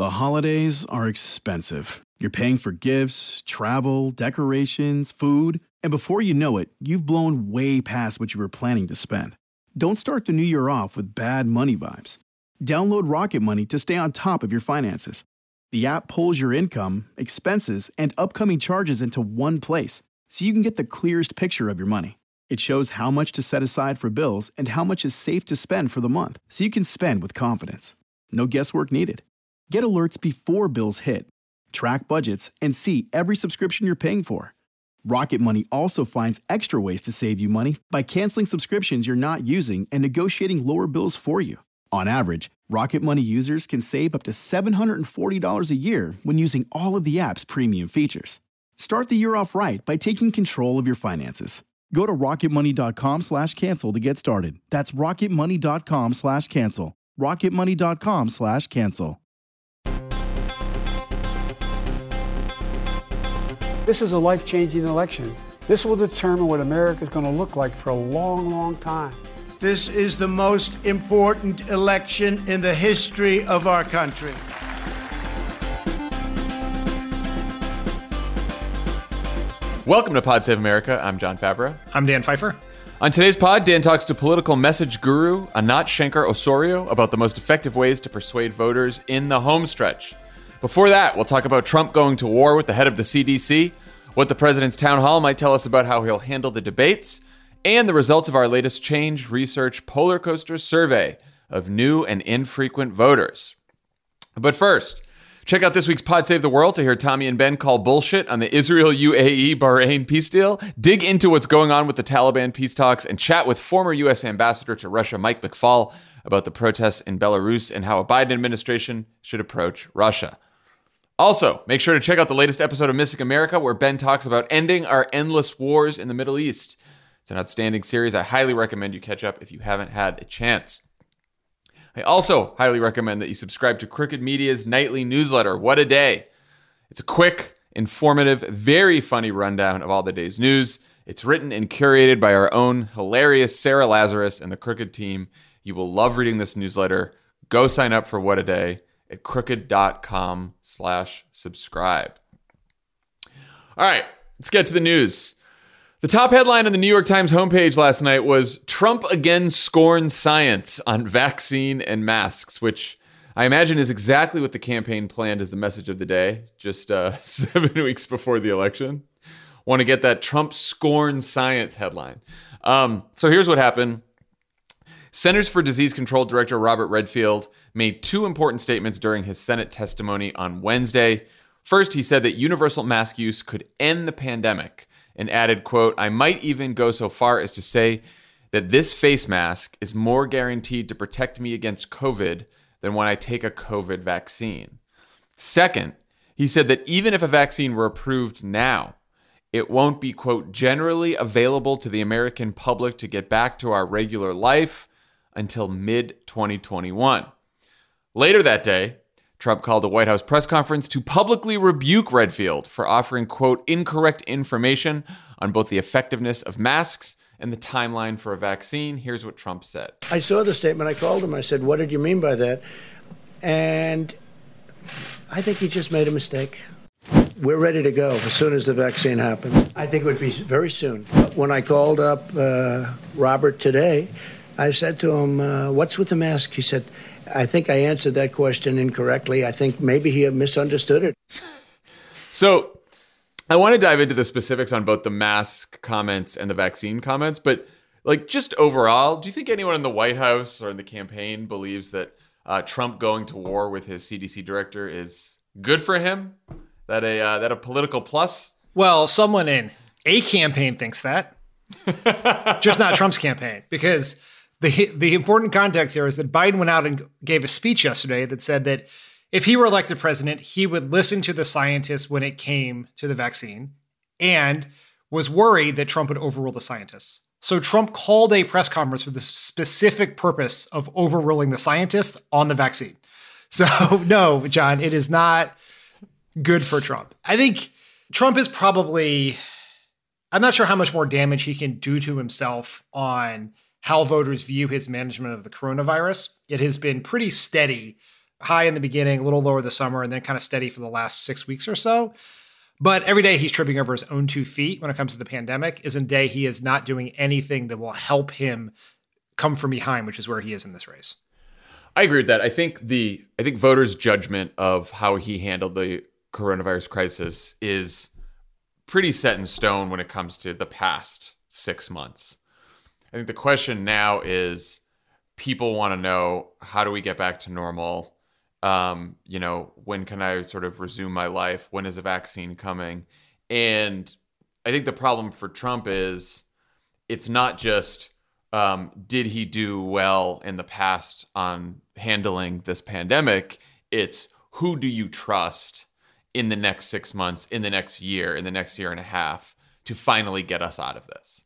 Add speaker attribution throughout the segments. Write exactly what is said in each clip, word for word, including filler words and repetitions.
Speaker 1: The holidays are expensive. You're paying for gifts, travel, decorations, food, and before you know it, you've blown way past what you were planning to spend. Don't start the new year off with bad money vibes. Download Rocket Money to stay on top of your finances. The app pulls your income, expenses, and upcoming charges into one place, so you can get the clearest picture of your money. It shows how much to set aside for bills and how much is safe to spend for the month, so you can spend with confidence. No guesswork needed. Get alerts before bills hit, track budgets, and see every subscription you're paying for. Rocket Money also finds extra ways to save you money by canceling subscriptions you're not using and negotiating lower bills for you. On average, Rocket Money users can save up to seven hundred forty dollars a year when using all of the app's premium features. Start the year off right by taking control of your finances. Go to rocketmoney.com slash cancel to get started. That's rocketmoney.com slash cancel. rocketmoney.com slash cancel.
Speaker 2: This is a life-changing election. This will determine what America is going to look like for a long, long time.
Speaker 3: This is the most important election in the history of our country.
Speaker 4: Welcome to Pod Save America. I'm John Favreau.
Speaker 5: I'm Dan Pfeiffer.
Speaker 4: On today's pod, Dan talks to political message guru Anat Shenker-Osorio about the most effective ways to persuade voters in the home stretch. Before that, we'll talk about Trump going to war with the head of the C D C, what the president's town hall might tell us about how he'll handle the debates, and the results of our latest Change Research Polar Coaster survey of new and infrequent voters. But first, check out this week's Pod Save the World to hear Tommy and Ben call bullshit on the Israel-U A E-Bahrain peace deal, dig into what's going on with the Taliban peace talks, and chat with former U S Ambassador to Russia Mike McFaul about the protests in Belarus and how a Biden administration should approach Russia. Also, make sure to check out the latest episode of Missing America, where Ben talks about ending our endless wars in the Middle East. It's an outstanding series. I highly recommend you catch up if you haven't had a chance. I also highly recommend that you subscribe to Crooked Media's nightly newsletter, What a Day. It's a quick, informative, very funny rundown of all the day's news. It's written and curated by our own hilarious Sarah Lazarus and the Crooked team. You will love reading this newsletter. Go sign up for What a Day at crooked.com slash subscribe. All right, let's get to the news. The top headline on the New York Times homepage last night was Trump again scorns science on vaccine and masks, which I imagine is exactly what the campaign planned as the message of the day, just uh, seven weeks before the election. Want to get that Trump scorns science headline. Um, so here's what happened. Centers for Disease Control Director Robert Redfield made two important statements during his Senate testimony on Wednesday. First, he said that universal mask use could end the pandemic and added, quote, I might even go so far as to say that this face mask is more guaranteed to protect me against COVID than when I take a COVID vaccine. Second, he said that even if a vaccine were approved now, it won't be, quote, generally available to the American public to get back to our regular life until mid twenty twenty-one. Later that day, Trump called a White House press conference to publicly rebuke Redfield for offering, quote, incorrect information on both the effectiveness of masks and the timeline for a vaccine. Here's what Trump said.
Speaker 3: I saw the statement. I called him. I said, what did you mean by that? And I think he just made a mistake. We're ready to go as soon as the vaccine happens. I think it would be very soon. When I called up uh, Robert today, I said to him, uh, what's with the mask? He said, I think I answered that question incorrectly. I think maybe he misunderstood it.
Speaker 4: So I want to dive into the specifics on both the mask comments and the vaccine comments. But like just overall, do you think anyone in the White House or in the campaign believes that uh, Trump going to war with his C D C director is good for him? That a uh, that a political plus?
Speaker 5: Well, someone in a campaign thinks that. Just not Trump's campaign, because The the important context here is that Biden went out and gave a speech yesterday that said that if he were elected president, he would listen to the scientists when it came to the vaccine and was worried that Trump would overrule the scientists. So Trump called a press conference for the specific purpose of overruling the scientists on the vaccine. So no, John, it is not good for Trump. I think Trump is probably, I'm not sure how much more damage he can do to himself on how voters view his management of the coronavirus. It has been pretty steady high in the beginning, a little lower this summer, and then kind of steady for the last six weeks or so. But every day he's tripping over his own two feet when it comes to the pandemic. Is a day he is not doing anything that will help him come from behind, which is where he is in this race.
Speaker 4: I agree with that. I think the I think voters' judgment of how he handled the coronavirus crisis is pretty set in stone when it comes to the past six months. I think the question now is, people want to know, how do we get back to normal? Um, you know, when can I sort of resume my life? When is a vaccine coming? And I think the problem for Trump is, it's not just, um, did he do well in the past on handling this pandemic? It's, who do you trust in the next six months, in the next year, in the next year and a half to finally get us out of this?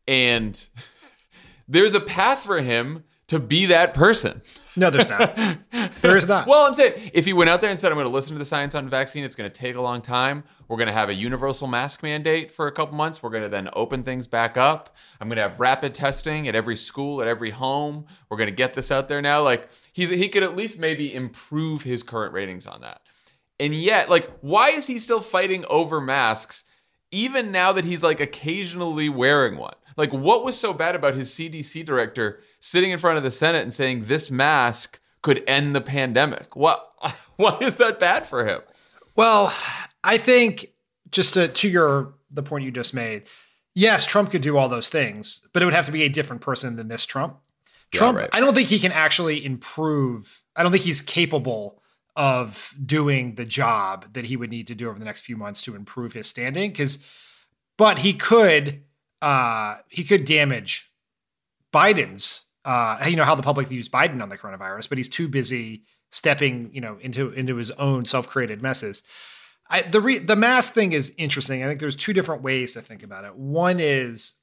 Speaker 4: And there's a path for him to be that person.
Speaker 5: No, there's not. There is not.
Speaker 4: Well, I'm saying, if he went out there and said, I'm going to listen to the science on vaccine, it's going to take a long time. We're going to have a universal mask mandate for a couple months. We're going to then open things back up. I'm going to have rapid testing at every school, at every home. We're going to get this out there now. Like, he's he could at least maybe improve his current ratings on that. And yet, like, why is he still fighting over masks, even now that he's like occasionally wearing one? Like, what was so bad about his C D C director sitting in front of the Senate and saying this mask could end the pandemic? What? Why is that bad for him?
Speaker 5: Well, I think, just to, to your the point you just made, yes, Trump could do all those things, but it would have to be a different person than this Trump. Trump, yeah, right. I don't think he can actually improve. I don't think he's capable of doing the job that he would need to do over the next few months to improve his standing. Because, but he could. Uh, he could damage Biden's, uh, you know, how the public views Biden on the coronavirus, but he's too busy stepping, you know, into, into his own self-created messes. I, the re, the mask thing is interesting. I think there's two different ways to think about it. One is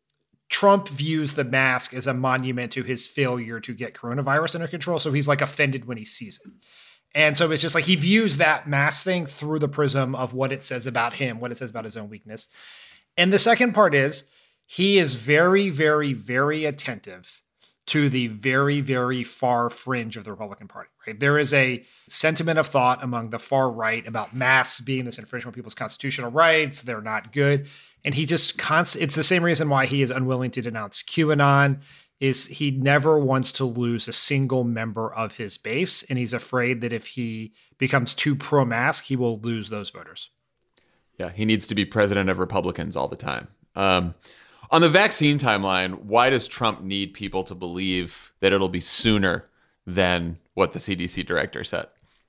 Speaker 5: Trump views the mask as a monument to his failure to get coronavirus under control. So he's like offended when he sees it. And so it's just like, he views that mask thing through the prism of what it says about him, what it says about his own weakness. And the second part is, he is very, very, very attentive to the very, very far fringe of the Republican Party, right? There is a sentiment of thought among the far right about masks being this infringement of people's constitutional rights. They're not good. And he just const- it's the same reason why he is unwilling to denounce QAnon, is he never wants to lose a single member of his base. And he's afraid that if he becomes too pro-mask, he will lose those voters.
Speaker 4: Yeah, he needs to be president of Republicans all the time. Um, on the vaccine timeline, why does Trump need people to believe that it'll be sooner than what the C D C director said?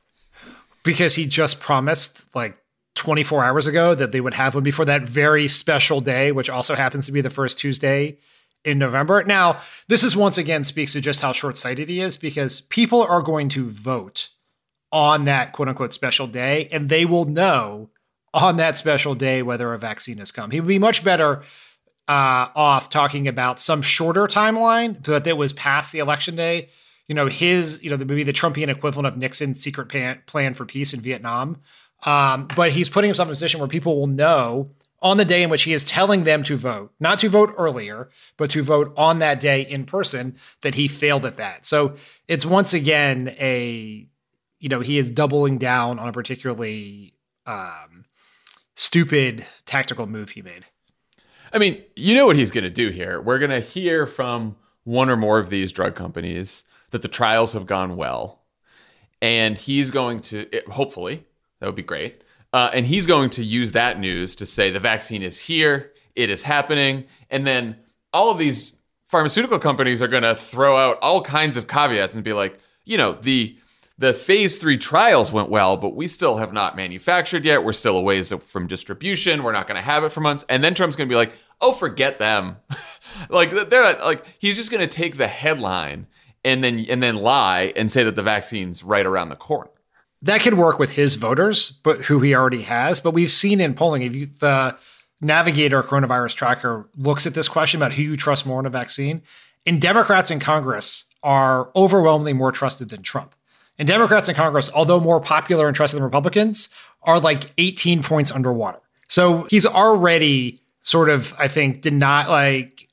Speaker 5: Because he just promised like twenty-four hours ago that they would have one before that very special day, which also happens to be the first Tuesday in November. Now, this is once again speaks to just how short-sighted he is, because people are going to vote on that quote unquote special day, and they will know on that special day whether a vaccine has come. He would be much better uh, off talking about some shorter timeline, but that was past the election day. You know, his, you know, maybe the Trumpian equivalent of Nixon's secret plan, plan for peace in Vietnam. Um, but he's putting himself in a position where people will know on the day in which he is telling them to vote, not to vote earlier, but to vote on that day in person, that he failed at that. So it's once again a, you know, he is doubling down on a particularly um, stupid tactical move he made.
Speaker 4: I mean, you know what he's going to do here. We're going to hear from one or more of these drug companies that the trials have gone well. And he's going to, hopefully, that would be great. Uh, and he's going to use that news to say the vaccine is here, it is happening. And then all of these pharmaceutical companies are going to throw out all kinds of caveats and be like, you know, the the phase three trials went well, but we still have not manufactured yet. We're still a ways from distribution. We're not going to have it for months. And then Trump's going to be like, oh, forget them. like they're not, like he's just going to take the headline and then and then lie and say that the vaccine's right around the corner.
Speaker 5: That could work with his voters, but who he already has. But we've seen in polling, if you, the Navigator coronavirus tracker looks at this question about who you trust more in a vaccine, and Democrats in Congress are overwhelmingly more trusted than Trump. And Democrats in Congress, although more popular and trusted than Republicans, are like eighteen points underwater. So he's already sort of, I think, deny, like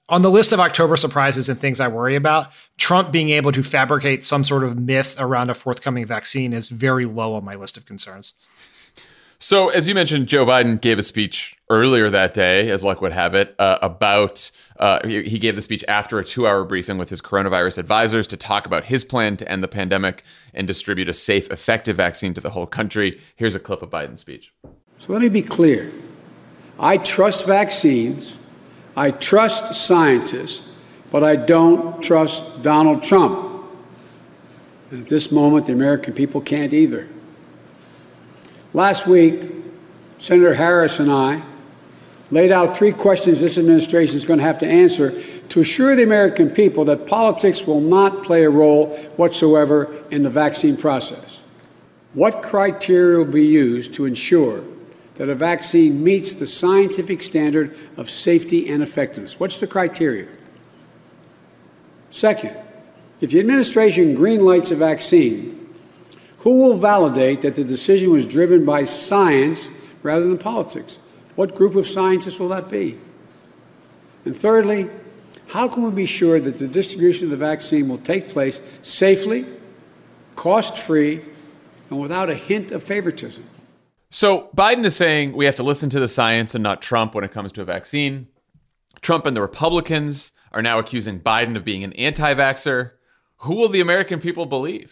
Speaker 5: on the list of October surprises and things I worry about, Trump being able to fabricate some sort of myth around a forthcoming vaccine is very low on my list of concerns.
Speaker 4: So, as you mentioned, Joe Biden gave a speech earlier that day, as luck would have it, uh, about uh, he, he gave the speech after a two-hour briefing with his coronavirus advisors to talk about his plan to end the pandemic and distribute a safe, effective vaccine to the whole country. Here's a clip of Biden's speech.
Speaker 2: So let me be clear. I trust vaccines. I trust scientists, but I don't trust Donald Trump. And at this moment, the American people can't either. Last week, Senator Harris and I laid out three questions this administration is going to have to answer to assure the American people that politics will not play a role whatsoever in the vaccine process. What criteria will be used to ensure that a vaccine meets the scientific standard of safety and effectiveness? What's the criteria? Second, if the administration greenlights a vaccine, who will validate that the decision was driven by science rather than politics? What group of scientists will that be? And thirdly, how can we be sure that the distribution of the vaccine will take place safely, cost-free, and without a hint of favoritism?
Speaker 4: So Biden is saying we have to listen to the science and not Trump when it comes to a vaccine. Trump and the Republicans are now accusing Biden of being an anti-vaxxer. Who will the American people believe?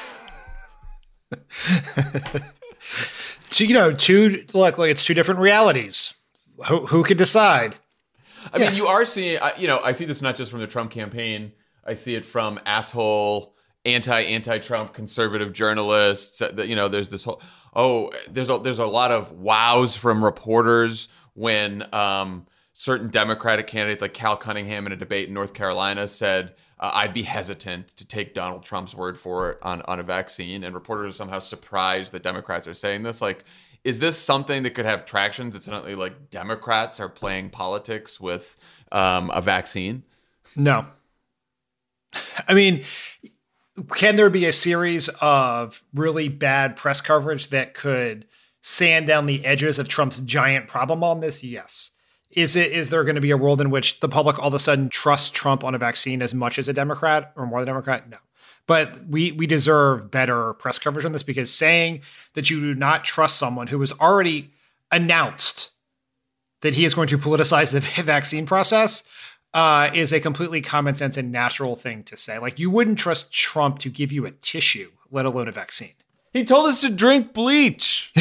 Speaker 5: So, you know, two, look, like it's two different realities. Who, who could decide?
Speaker 4: I
Speaker 5: yeah.
Speaker 4: mean, you are seeing, you know, I see this not just from the Trump campaign. I see it from asshole, anti, anti-Trump conservative journalists. You know, there's this whole, oh, there's a, there's a lot of wows from reporters when um, certain Democratic candidates like Cal Cunningham in a debate in North Carolina said, Uh, I'd be hesitant to take Donald Trump's word for it on, on a vaccine. And reporters are somehow surprised that Democrats are saying this. Like, is this something that could have traction that suddenly, like, Democrats are playing politics with um, a vaccine?
Speaker 5: No. I mean, can there be a series of really bad press coverage that could sand down the edges of Trump's giant problem on this? Yes. Is it? Is there going to be a world in which the public all of a sudden trusts Trump on a vaccine as much as a Democrat or more than a Democrat? No. But we we deserve better press coverage on this, because saying that you do not trust someone who has already announced that he is going to politicize the vaccine process uh, is a completely common sense and natural thing to say. Like, you wouldn't trust Trump to give you a tissue, let alone a vaccine.
Speaker 4: He told us to drink bleach.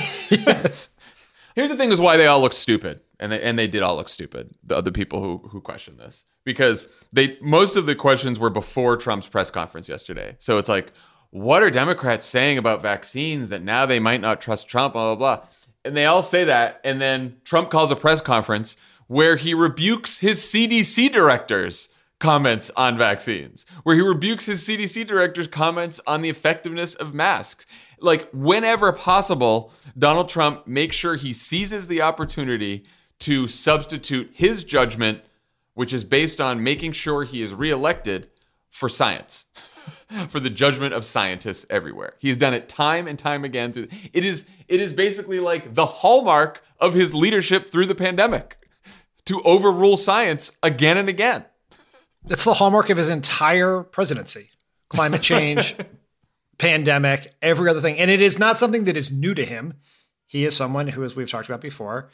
Speaker 5: Yes.
Speaker 4: Here's the thing is why they all look stupid. And they, and they did all look stupid, the other people who who questioned this. Because they most of the questions were before Trump's press conference yesterday. So it's like, what are Democrats saying about vaccines that now they might not trust Trump, blah, blah, blah. And they all say that. And then Trump calls a press conference where he rebukes his C D C director's comments on vaccines, where he rebukes his C D C director's comments on the effectiveness of masks. Like, whenever possible, Donald Trump makes sure he seizes the opportunity to substitute his judgment, which is based on making sure he is reelected, for science, for the judgment of scientists everywhere. He's done it time and time again. Through it is it is basically like the hallmark of his leadership through the pandemic, to overrule science again and again.
Speaker 5: That's the hallmark of his entire presidency. Climate change, pandemic, every other thing. And it is not something that is new to him. He is someone who, as we've talked about before,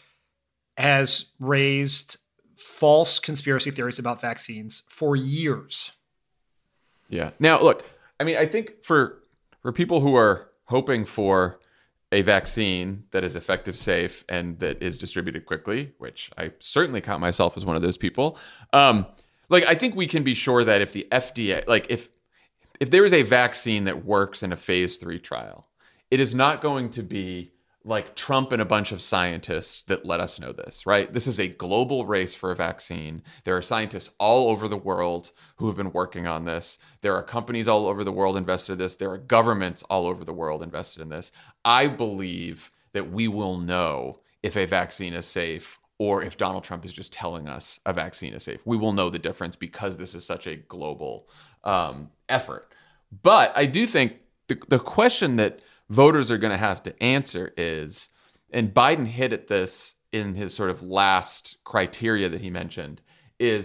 Speaker 5: has raised false conspiracy theories about vaccines for years.
Speaker 4: Yeah. Now, look, I mean, I think for for people who are hoping for a vaccine that is effective, safe, and that is distributed quickly, which I certainly count myself as one of those people, um, like, I think we can be sure that if the F D A, like, if if there is a vaccine that works in a phase three trial, it is not going to be like Trump and a bunch of scientists that let us know this, right? This is a global race for a vaccine. There are scientists all over the world who have been working on this. There are companies all over the world invested in this. There are governments all over the world invested in this. I believe that we will know if a vaccine is safe or if Donald Trump is just telling us a vaccine is safe. We will know the difference because this is such a global um, effort. But I do think the, the question that voters are going to have to answer is, and Biden hit at this in his sort of last criteria that he mentioned, is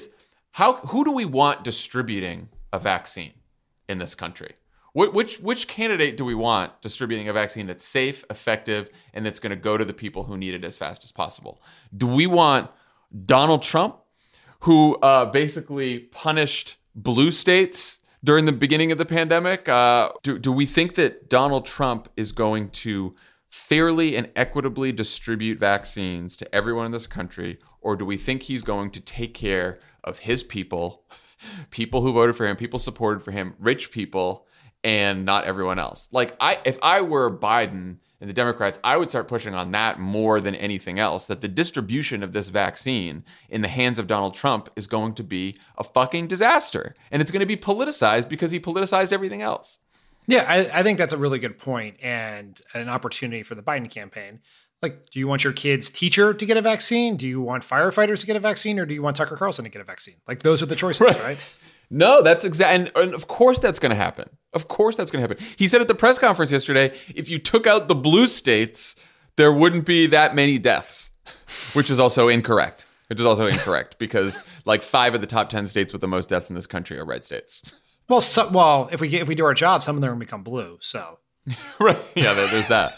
Speaker 4: how who do we want distributing a vaccine in this country? Wh- which which candidate do we want distributing a vaccine that's safe, effective, and that's going to go to the people who need it as fast as possible? Do we want Donald Trump, who uh, basically punished blue states during the beginning of the pandemic? Uh, do, do we think that Donald Trump is going to fairly and equitably distribute vaccines to everyone in this country, or do we think he's going to take care of his people, people who voted for him, people supported for him, rich people, and not everyone else? Like, I, if I were Biden and the Democrats, I would start pushing on that more than anything else, that the distribution of this vaccine in the hands of Donald Trump is going to be a fucking disaster. And it's going to be politicized because he politicized everything else.
Speaker 5: Yeah, I, I think that's a really good point and an opportunity for the Biden campaign. Like, do you want your kid's teacher to get a vaccine? Do you want firefighters to get a vaccine? Or do you want Tucker Carlson to get a vaccine? Like, those are the choices, right? right?
Speaker 4: No, that's exactly, and, and of course that's going to happen. Of course that's going to happen. He said at the press conference yesterday, if you took out the blue states, there wouldn't be that many deaths, which is also incorrect. Which is also incorrect because like five of the top ten states with the most deaths in this country are red states.
Speaker 5: Well, so, well, if we get, if we do our job, some of them will become blue. So,
Speaker 4: right, yeah, there, there's that.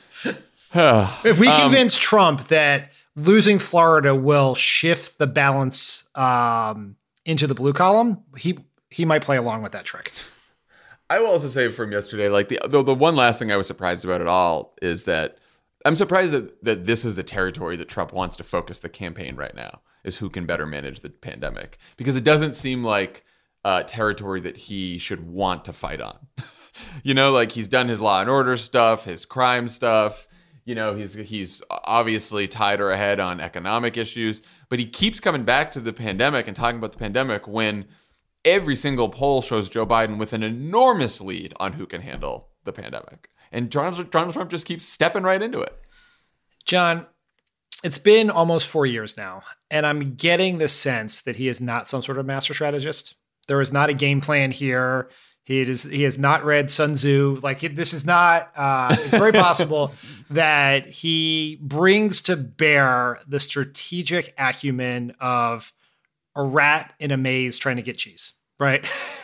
Speaker 5: If we convince um, Trump that losing Florida will shift the balance um, into the blue column, he he might play along with that trick.
Speaker 4: I will also say from yesterday, like the the, the one last thing I was surprised about at all is that I'm surprised that, that this is the territory that Trump wants to focus the campaign right now, is who can better manage the pandemic, because it doesn't seem like uh, territory that he should want to fight on. You know, like he's done his law and order stuff, his crime stuff. You know, he's he's obviously tied her ahead on economic issues, but he keeps coming back to the pandemic and talking about the pandemic when every single poll shows Joe Biden with an enormous lead on who can handle the pandemic. And Donald, Donald Trump just keeps stepping right into it.
Speaker 5: John, it's been almost four years now, and I'm getting the sense that he is not some sort of master strategist. There is not a game plan here. He is he has not read Sun Tzu. Like this is not. Uh, it's very possible that he brings to bear the strategic acumen of a rat in a maze trying to get cheese. Right.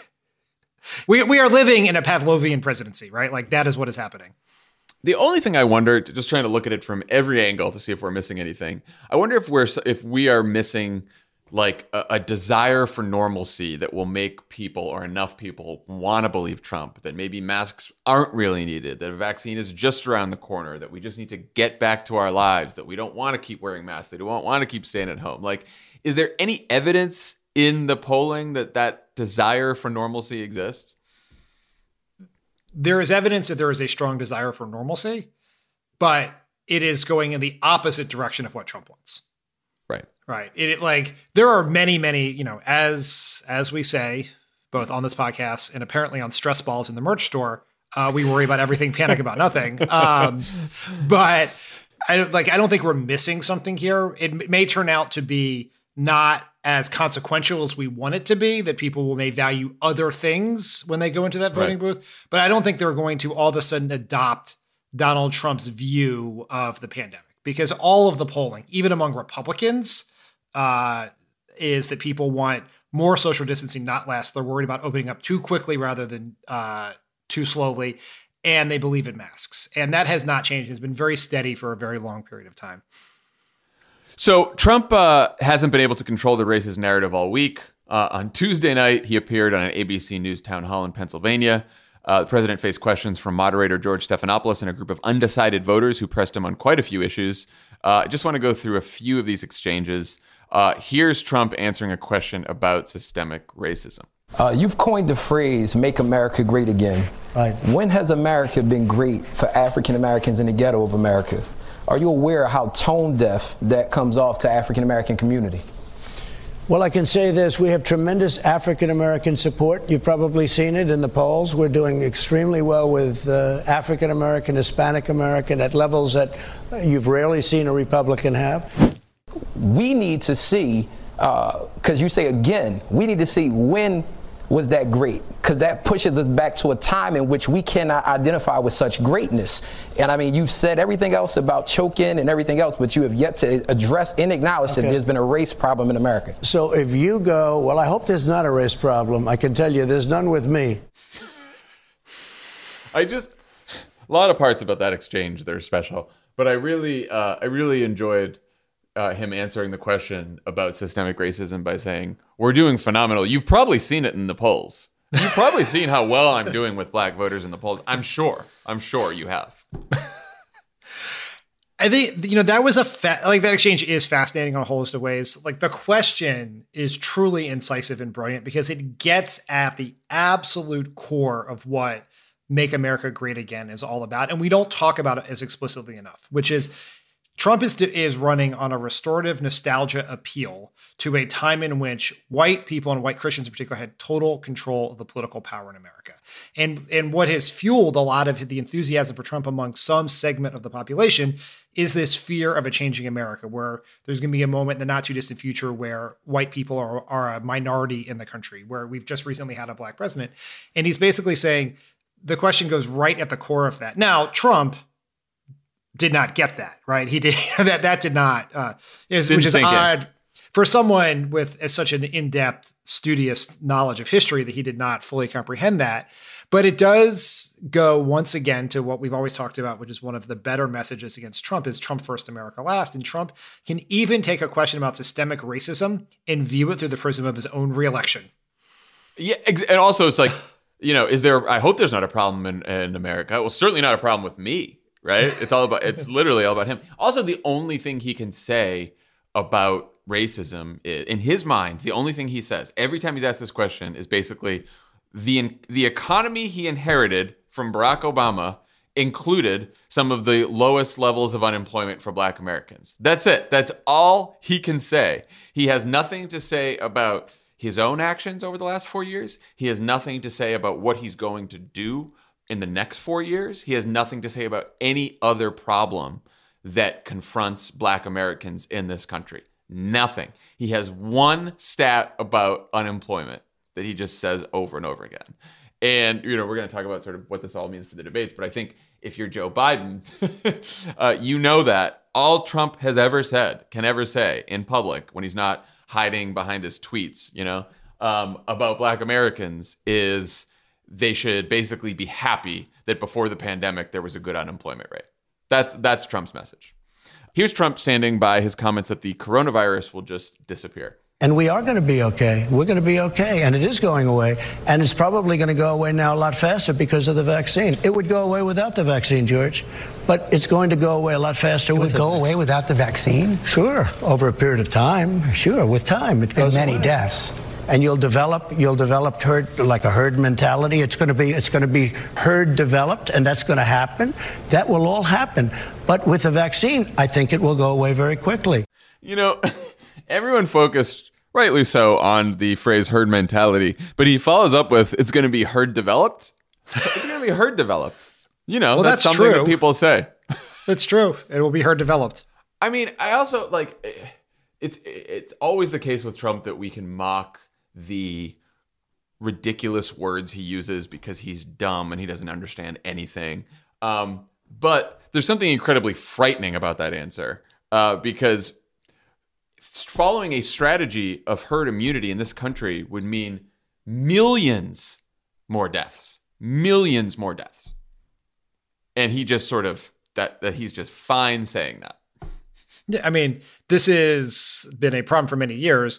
Speaker 5: we we are living in a Pavlovian presidency. Right. Like that is what is happening.
Speaker 4: The only thing I wonder, just trying to look at it from every angle to see if we're missing anything, I wonder if we're if we are missing like a, a desire for normalcy that will make people or enough people want to believe Trump, that maybe masks aren't really needed, that a vaccine is just around the corner, that we just need to get back to our lives, that we don't want to keep wearing masks, that we don't want to keep staying at home. Like, is there any evidence in the polling that that desire for normalcy exists?
Speaker 5: There is evidence that there is a strong desire for normalcy, but it is going in the opposite direction of what Trump wants.
Speaker 4: Right.
Speaker 5: Right. It like there are many, many, you know, as as we say, both on this podcast and apparently on Stress Balls in the merch store, uh, we worry about everything, panic about nothing. Um, but I like I don't think we're missing something here. It may turn out to be not as consequential as we want it to be, that people will may value other things when they go into that voting right. booth. But I don't think they're going to all of a sudden adopt Donald Trump's view of the pandemic, because all of the polling, even among Republicans, uh, is that people want more social distancing, not less. They're worried about opening up too quickly rather than uh, too slowly. And they believe in masks. And that has not changed. It's been very steady for a very long period of time.
Speaker 4: So Trump uh, hasn't been able to control the racist narrative all week. Uh, on Tuesday night, he appeared on an A B C News town hall in Pennsylvania. Uh, the president faced questions from moderator George Stephanopoulos and a group of undecided voters who pressed him on quite a few issues. Uh, I just want to go through a few of these exchanges. Uh, here's Trump answering a question about systemic racism.
Speaker 6: Uh, you've coined the phrase, make America great again.
Speaker 3: Right.
Speaker 6: When has America been great for African Americans in the ghetto of America? Are you aware of how tone deaf that comes off to African American community?
Speaker 3: Well, I can say this. We have tremendous African American support. You've probably seen it in the polls. We're doing extremely well with uh, African American, Hispanic American at levels that you've rarely seen a Republican have.
Speaker 6: We need to see, because uh, you say again, we need to see when was that great, because that pushes us back to a time in which we cannot identify with such greatness. And I mean, you've said everything else about choking and everything else, but you have yet to address and acknowledge okay. that there's been a race problem in America.
Speaker 3: So if you go, well, I hope there's not a race problem. I can tell you there's none with me.
Speaker 4: I just, a lot of parts about that exchange, they're special. But I really, uh, I really enjoyed Uh, him answering the question about systemic racism by saying, we're doing phenomenal. You've probably seen it in the polls. You've probably seen how well I'm doing with black voters in the polls. I'm sure. I'm sure you have.
Speaker 5: I think, you know, that was a, fa- like that exchange is fascinating in a whole host of ways. Like the question is truly incisive and brilliant because it gets at the absolute core of what Make America Great Again is all about. And we don't talk about it as explicitly enough, which is Trump is, is running on a restorative nostalgia appeal to a time in which white people and white Christians in particular had total control of the political power in America. And, and what has fueled a lot of the enthusiasm for Trump among some segment of the population is this fear of a changing America, where there's going to be a moment in the not too distant future where white people are, are a minority in the country, where we've just recently had a black president. And he's basically saying the question goes right at the core of that. Now, Trump did not get that, right? He did that. That did not, uh, is, which is odd in. for someone with as such an in-depth, studious knowledge of history that he did not fully comprehend that. But it does go once again to what we've always talked about, which is one of the better messages against Trump is Trump first, America last. And Trump can even take a question about systemic racism and view it through the prism of his own reelection.
Speaker 4: Yeah, and also it's like, you know, is there? I hope there's not a problem in, in America. Well, certainly not a problem with me. Right? It's all about, it's literally all about him. Also, the only thing he can say about racism is, in his mind, the only thing he says every time he's asked this question is basically the, the economy he inherited from Barack Obama included some of the lowest levels of unemployment for black Americans. That's it. That's all he can say. He has nothing to say about his own actions over the last four years. He has nothing to say about what he's going to do in the next four years. He has nothing to say about any other problem that confronts black Americans in this country. Nothing. He has one stat about unemployment that he just says over and over again. And, you know, we're going to talk about sort of what this all means for the debates. But I think if you're Joe Biden, uh, you know that all Trump has ever said, can ever say in public when he's not hiding behind his tweets, you know, um, about black Americans is they should basically be happy that before the pandemic, there was a good unemployment rate. That's that's Trump's message. Here's Trump standing by his comments that the coronavirus will just disappear.
Speaker 3: And we are going to be okay. We're going to be okay. And it is going away. And it's probably going to go away now a lot faster because of the vaccine. It would go away without the vaccine, George. But it's going to go away a lot faster
Speaker 7: it
Speaker 3: with
Speaker 7: would go it. away without the vaccine?
Speaker 3: Sure. Over a period of time. Sure. With time. It goes
Speaker 7: and many
Speaker 3: away.
Speaker 7: deaths.
Speaker 3: And you'll develop, you'll develop herd, like a herd mentality. It's going to be, it's going to be herd developed, and that's going to happen. That will all happen. But with the vaccine, I think it will go away very quickly.
Speaker 4: You know, everyone focused, rightly so, on the phrase herd mentality, but he follows up with, it's going to be herd developed. It's going to be herd developed. You know,
Speaker 5: well,
Speaker 4: that's,
Speaker 5: that's
Speaker 4: something
Speaker 5: true.
Speaker 4: that people say.
Speaker 5: It's true. It will be herd developed.
Speaker 4: I mean, I also like, it's, it's always the case with Trump that we can mock the ridiculous words he uses because he's dumb and he doesn't understand anything. Um, but there's something incredibly frightening about that answer uh, because following a strategy of herd immunity in this country would mean millions more deaths, millions more deaths. And he just sort of, that, that he's just fine saying that.
Speaker 5: Yeah, I mean, this has been a problem for many years.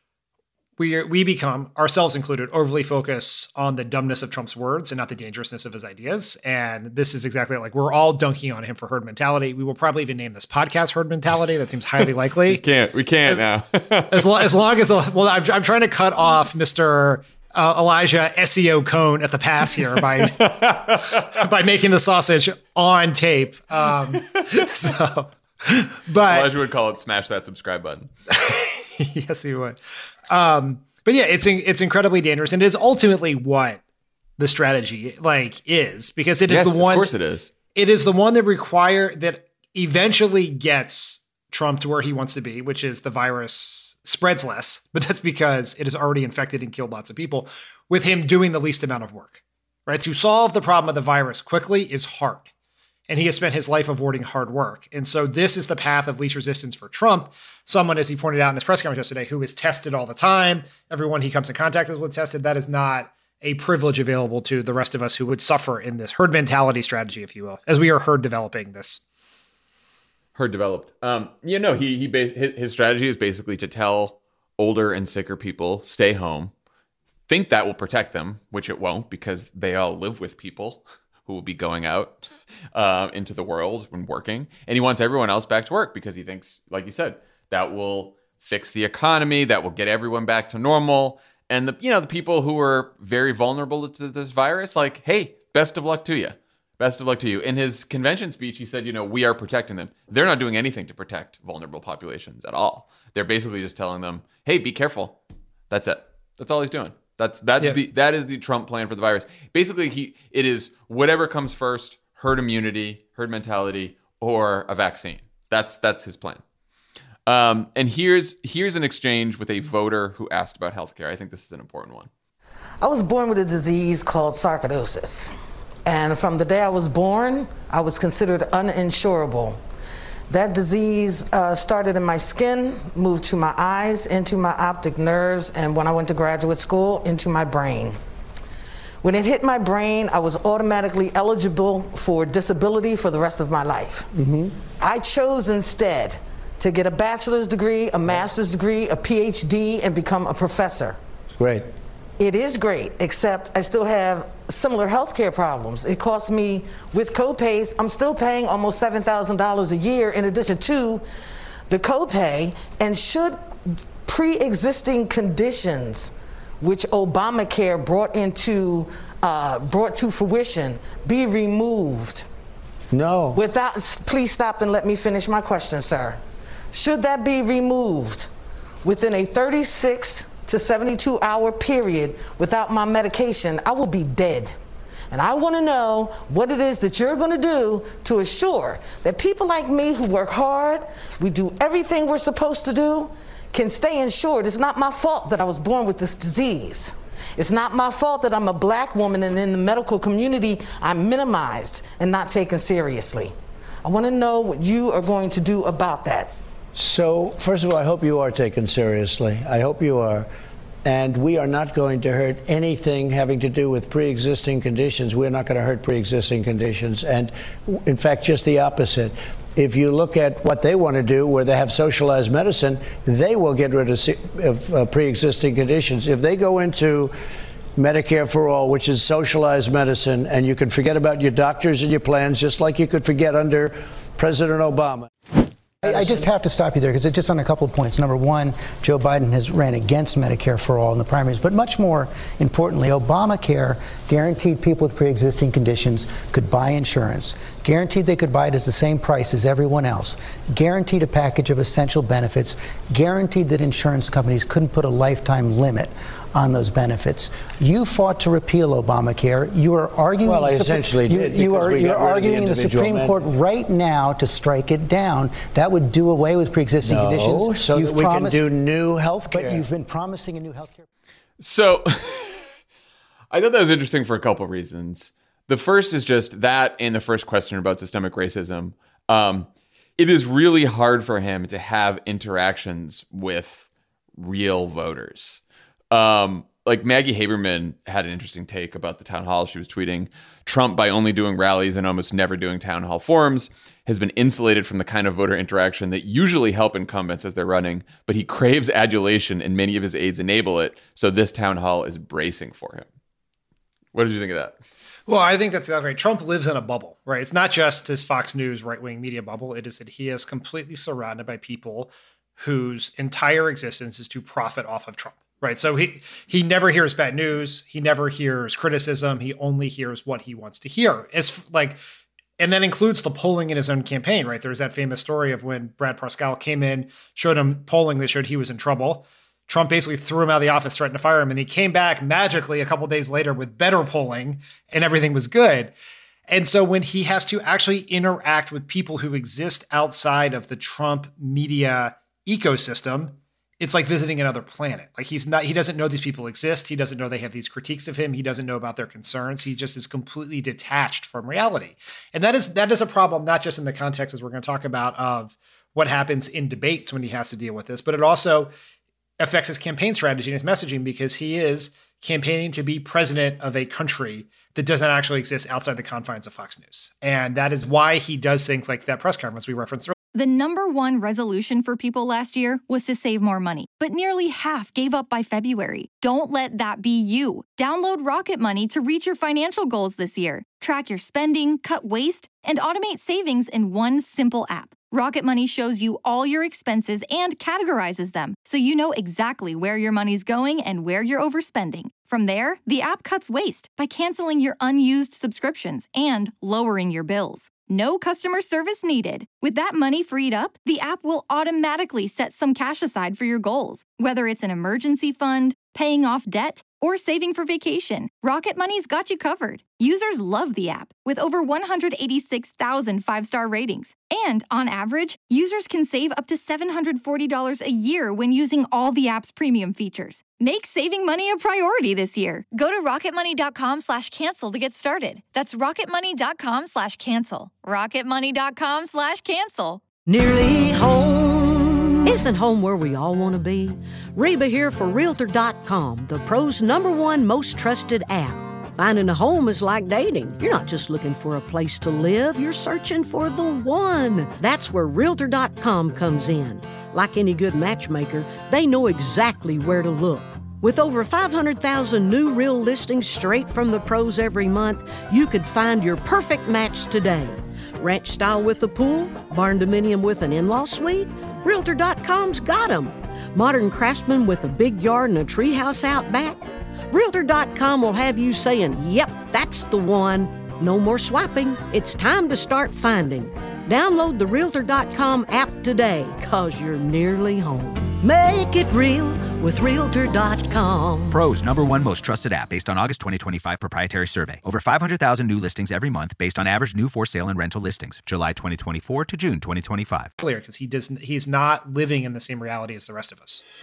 Speaker 5: We we become, ourselves included, overly focused on the dumbness of Trump's words and not the dangerousness of his ideas. And this is exactly like we're all dunking on him for herd mentality. We will probably even name this podcast Herd Mentality. That seems highly likely.
Speaker 4: we can't. We can't
Speaker 5: as,
Speaker 4: now.
Speaker 5: as, lo- as long as, well, I'm, I'm trying to cut off Mister Uh, Elijah S E O Cohn at the pass here by by making the sausage on tape. Um, so, but
Speaker 4: Elijah would call it smash that subscribe button.
Speaker 5: Yes, he would. Um, but yeah, it's it's incredibly dangerous, and it is ultimately what the strategy like is, because it is
Speaker 4: yes,
Speaker 5: the one.
Speaker 4: Of course, it is.
Speaker 5: It is the one that require that eventually gets Trump to where he wants to be, which is the virus spreads less, but that's because it has already infected and killed lots of people, with him doing the least amount of work, right? To solve the problem of the virus quickly is hard. And he has spent his life avoiding hard work. And so this is the path of least resistance for Trump. Someone, as he pointed out in his press conference yesterday, who is tested all the time. Everyone he comes in contact with tested. That is not a privilege available to the rest of us who would suffer in this herd mentality strategy, if you will, as we are herd developing this.
Speaker 4: Herd developed. Um, you know, he he ba- his, his strategy is basically to tell older and sicker people, stay home, think that will protect them, which it won't, because they all live with people who will be going out uh, into the world when working. And he wants everyone else back to work because he thinks, like you said, that will fix the economy, that will get everyone back to normal. And the you know the people who are very vulnerable to this virus, like, hey, best of luck to you. Best of luck to you. In his convention speech, he said, you know, we are protecting them. They're not doing anything to protect vulnerable populations at all. They're basically just telling them, hey, be careful. That's it. That's all he's doing. That's that's yeah. the that is the Trump plan for the virus. Basically, he it is whatever comes first: herd immunity, herd mentality, or a vaccine. That's that's his plan. Um, and here's here's an exchange with a voter who asked about healthcare. I think this is an important one.
Speaker 8: I was born with a disease called sarcoidosis, and from the day I was born, I was considered uninsurable. That disease uh, started in my skin, moved to my eyes, into my optic nerves, and when I went to graduate school, into my brain. When it hit my brain, I was automatically eligible for disability for the rest of my life. Mm-hmm. I chose instead to get a bachelor's degree, a master's degree, a P H D, and become a professor.
Speaker 3: Great.
Speaker 8: It is great, except I still have similar healthcare problems. It costs me, with copays, I'm still paying almost seven thousand dollars a year in addition to the copay. And should pre-existing conditions, which Obamacare brought into, uh, brought to fruition, be removed?
Speaker 3: No.
Speaker 8: Without, please stop and let me finish my question, sir. Should that be removed within a thirty-six to seventy-two hour period without my medication, I will be dead. And I want to know what it is that you're going to do to assure that people like me who work hard, we do everything we're supposed to do, can stay insured. It's not my fault that I was born with this disease. It's not my fault that I'm a black woman and in the medical community I'm minimized and not taken seriously. I want to know what you are going to do about that.
Speaker 3: So, first of all, I hope you are taken seriously. I hope you are. And we are not going to hurt anything having to do with pre-existing conditions. We're not going to hurt pre-existing conditions. And, in fact, just the opposite. If you look at what they want to do, where they have socialized medicine, they will get rid of, of uh, pre-existing conditions. If they go into Medicare for All, which is socialized medicine, and you can forget about your doctors and your plans, just like you could forget under President Obama.
Speaker 7: I just have to stop you there because it's just on a couple of points. Number one, Joe Biden has ran against Medicare for All in the primaries. But much more importantly, Obamacare guaranteed people with pre-existing conditions could buy insurance, guaranteed they could buy it at the same price as everyone else, guaranteed a package of essential benefits, guaranteed that insurance companies couldn't put a lifetime limit on those benefits. You fought to repeal Obamacare. You are arguing.
Speaker 3: Well, I essentially
Speaker 7: you,
Speaker 3: did.
Speaker 7: You are you're arguing
Speaker 3: the
Speaker 7: in the Supreme
Speaker 3: men.
Speaker 7: Court right now to strike it down. That would do away with pre-existing
Speaker 3: no,
Speaker 7: conditions.
Speaker 3: So
Speaker 7: you've
Speaker 3: that we
Speaker 7: promised,
Speaker 3: can do new health care.
Speaker 7: But you've been promising a new health care.
Speaker 4: So I thought that was interesting for a couple of reasons. The first is just that, and the first question about systemic racism. Um, it is really hard for him to have interactions with real voters. Um, like Maggie Haberman had an interesting take about the town hall. She was tweeting, Trump, by only doing rallies and almost never doing town hall forums, has been insulated from the kind of voter interaction that usually help incumbents as they're running, but he craves adulation and many of his aides enable it. So this town hall is bracing for him. What did you think of that?
Speaker 5: Well, I think that's right. Trump lives in a bubble, right? It's not just his Fox News right-wing media bubble. It is that he is completely surrounded by people whose entire existence is to profit off of Trump. Right. So he he never hears bad news. He never hears criticism. He only hears what he wants to hear. As like, and that includes the polling in his own campaign. Right. There's that famous story of when Brad Parscale came in, showed him polling that showed he was in trouble. Trump basically threw him out of the office, threatened to fire him. And he came back magically a couple of days later with better polling and everything was good. And so when he has to actually interact with people who exist outside of the Trump media ecosystem, it's like visiting another planet. Like he's not, he doesn't know these people exist. He doesn't know they have these critiques of him. He doesn't know about their concerns. He just is completely detached from reality. And that is, that is a problem, not just in the context, as we're going to talk about, of what happens in debates when he has to deal with this, but it also affects his campaign strategy and his messaging, because he is campaigning to be president of a country that does not actually exist outside the confines of Fox News. And that is why he does things like that press conference we referenced earlier.
Speaker 9: The number one resolution for people last year was to save more money, but nearly half gave up by February. Don't let that be you. Download Rocket Money to reach your financial goals this year. Track your spending, cut waste, and automate savings in one simple app. Rocket Money shows you all your expenses and categorizes them, so you know exactly where your money's going and where you're overspending. From there, the app cuts waste by canceling your unused subscriptions and lowering your bills. No customer service needed. With that money freed up, the app will automatically set some cash aside for your goals, whether it's an emergency fund, paying off debt, or saving for vacation. Rocket Money's got you covered. Users love the app, with over one hundred eighty-six thousand five-star ratings. And on average, users can save up to seven hundred forty dollars a year when using all the app's premium features. Make saving money a priority this year. Go to rocketmoney.com slash cancel to get started. That's rocketmoney.com slash cancel. rocketmoney.com slash cancel.
Speaker 10: Nearly home. Isn't home where we all want to be? Reba here for Realtor dot com, the pros' number one most trusted app. Finding a home is like dating. You're not just looking for a place to live, you're searching for the one. That's where Realtor dot com comes in. Like any good matchmaker, they know exactly where to look. With over five hundred thousand new real listings straight from the pros every month, you could find your perfect match today. Ranch style with a pool, barn dominium with an in-law suite? Realtor dot com's got them. Modern craftsman with a big yard and a treehouse out back? Realtor dot com will have you saying, yep, that's the one. No more swiping. It's time to start finding. Download the Realtor dot com app today, cause you're nearly home. Make it real with Realtor dot com.
Speaker 11: Pros number one most trusted app based on August twenty twenty-five proprietary survey. Over five hundred thousand new listings every month based on average new for sale and rental listings. July twenty twenty-four to June twenty twenty-five.
Speaker 5: Clear, because he does he's not living in the same reality as the rest of us.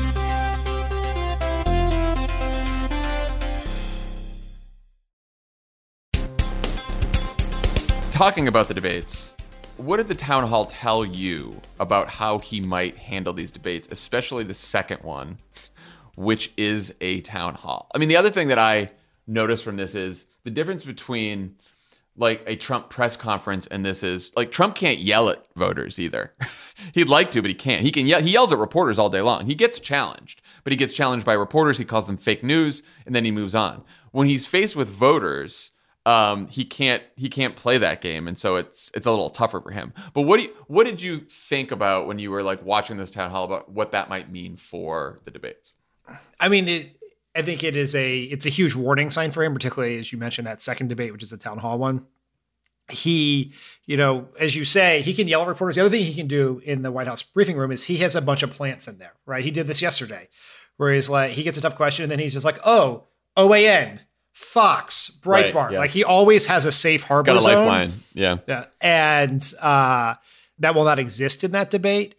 Speaker 4: Talking about the debates, what did the town hall tell you about how he might handle these debates, especially the second one, which is a town hall? I mean, the other thing that I noticed from this is the difference between like a Trump press conference and this is like Trump can't yell at voters either. He'd like to, but he can't. He can yell, he yells at reporters all day long. He gets challenged, but he gets challenged by reporters. He calls them fake news, and then he moves on. When he's faced with voters, Um, he can't he can't play that game, and so it's it's a little tougher for him. But what do you, what did you think about when you were like watching this town hall about what that might mean for the debates?
Speaker 5: I mean, it, I think it is a it's a huge warning sign for him, particularly as you mentioned that second debate, which is the town hall one. He, you know, as you say, he can yell at reporters. The other thing he can do in the White House briefing room is he has a bunch of plants in there, right? He did this yesterday, where he's like, he gets a tough question, and then he's just like, oh, O A N. Fox, Breitbart.
Speaker 4: Right, yes.
Speaker 5: Like he always has a safe harbor
Speaker 4: He's got a
Speaker 5: zone.
Speaker 4: lifeline. Yeah.
Speaker 5: Yeah. And uh, that will not exist in that debate.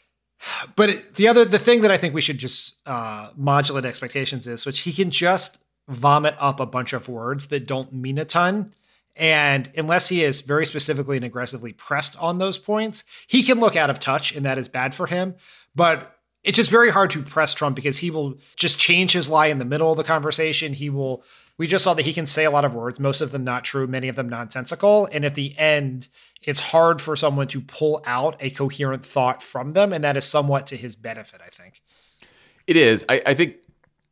Speaker 5: But it, the other, the thing that I think we should just uh, modulate expectations is, which he can just vomit up a bunch of words that don't mean a ton. And unless he is very specifically and aggressively pressed on those points, he can look out of touch, and that is bad for him. But it's just very hard to press Trump because he will just change his lie in the middle of the conversation. He will, we just saw that he can say a lot of words, most of them not true, many of them nonsensical. And at the end, it's hard for someone to pull out a coherent thought from them. And that is somewhat to his benefit, I think.
Speaker 4: It is. I, I think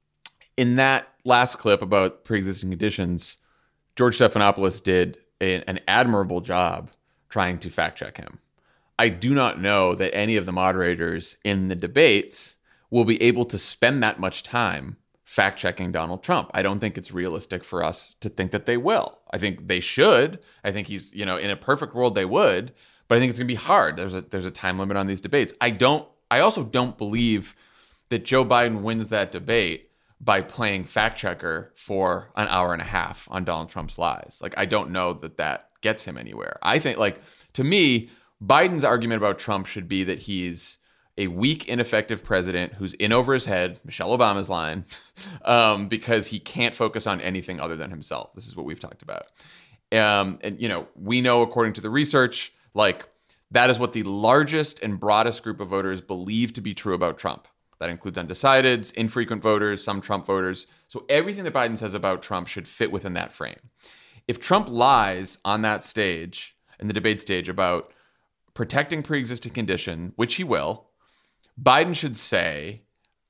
Speaker 4: in that last clip about pre-existing conditions, George Stephanopoulos did a, an admirable job trying to fact check him. I do not know that any of the moderators in the debates will be able to spend that much time fact-checking Donald Trump. I don't think it's realistic for us to think that they will. I think they should. I think he's, you know, in a perfect world they would, but I think it's going to be hard. There's a there's a time limit on these debates. I don't I also don't believe that Joe Biden wins that debate by playing fact checker for an hour and a half on Donald Trump's lies. Like, I don't know that that gets him anywhere. I think, like, to me, Biden's argument about Trump should be that he's a weak, ineffective president who's in over his head, Michelle Obama's line, um, because he can't focus on anything other than himself. This is what we've talked about. Um, and, you know, we know, according to the research, like, that is what the largest and broadest group of voters believe to be true about Trump. That includes undecideds, infrequent voters, some Trump voters. So everything that Biden says about Trump should fit within that frame. If Trump lies on that stage, in the debate stage, about protecting pre-existing condition, which he will, Biden should say,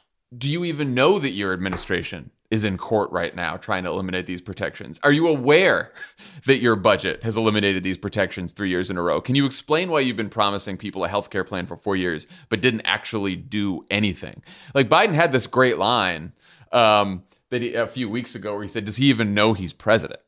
Speaker 4: do you even know that your administration is in court right now trying to eliminate these protections? Are you aware that your budget has eliminated these protections three years in a row? Can you explain why you've been promising people a healthcare plan for four years but didn't actually do anything? Like, Biden had this great line um, that he, a few weeks ago where he said, does he even know he's president?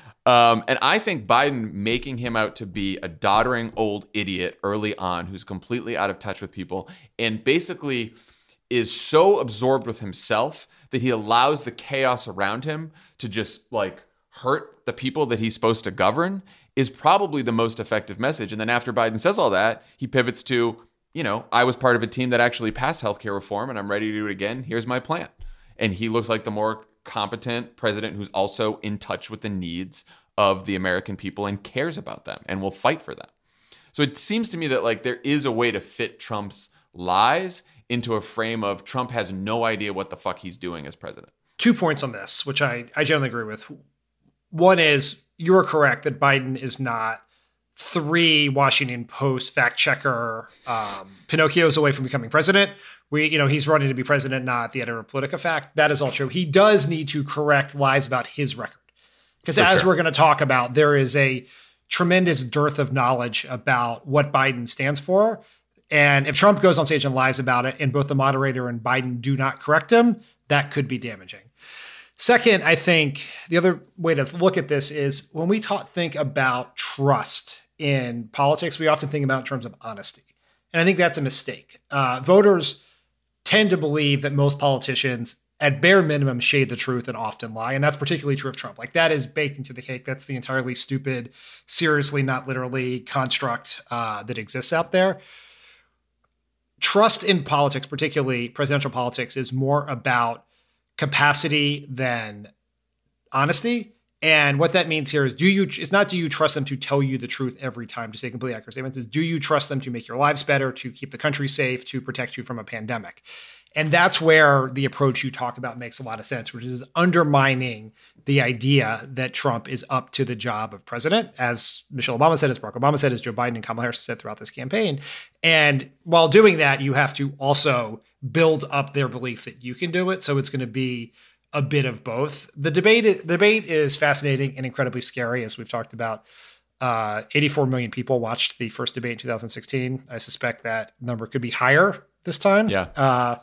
Speaker 4: Um, and I think Biden making him out to be a doddering old idiot early on who's completely out of touch with people and basically is so absorbed with himself that he allows the chaos around him to just like hurt the people that he's supposed to govern is probably the most effective message. And then after Biden says all that, he pivots to, you know, I was part of a team that actually passed healthcare reform and I'm ready to do it again. Here's my plan. And he looks like the more competent president who's also in touch with the needs of the American people and cares about them and will fight for them. So it seems to me that like there is a way to fit Trump's lies into a frame of Trump has no idea what the fuck he's doing as president.
Speaker 5: Two points on this, which I, I generally agree with. One is you're correct that Biden is not three Washington Post fact checker um, Pinocchios away from becoming president. We, you know, he's running to be president, not the editor of Politica Fact. That is all true. He does need to correct lies about his record. Because as sure. we're going to talk about, there is a tremendous dearth of knowledge about what Biden stands for. And if Trump goes on stage and lies about it and both the moderator and Biden do not correct him, that could be damaging. Second, I think the other way to look at this is when we talk, think about trust in politics, we often think about in terms of honesty. And I think that's a mistake. Uh, voters tend to believe that most politicians at bare minimum shade the truth and often lie. And that's particularly true of Trump. Like that is baked into the cake. That's the entirely stupid, seriously, not literally construct uh, that exists out there. Trust in politics, particularly presidential politics, is more about capacity than honesty. And what that means here is, do you, it's not do you trust them to tell you the truth every time, to say completely accurate statements, is do you trust them to make your lives better, to keep the country safe, to protect you from a pandemic? And that's where the approach you talk about makes a lot of sense, which is undermining the idea that Trump is up to the job of president, as Michelle Obama said, as Barack Obama said, as Joe Biden and Kamala Harris said throughout this campaign. And while doing that, you have to also build up their belief that you can do it. So it's going to be a bit of both. The debate, the debate is fascinating and incredibly scary, as we've talked about. Uh, eighty-four million people watched the first debate in two thousand sixteen. I suspect that number could be higher this time.
Speaker 4: Yeah.
Speaker 5: Uh,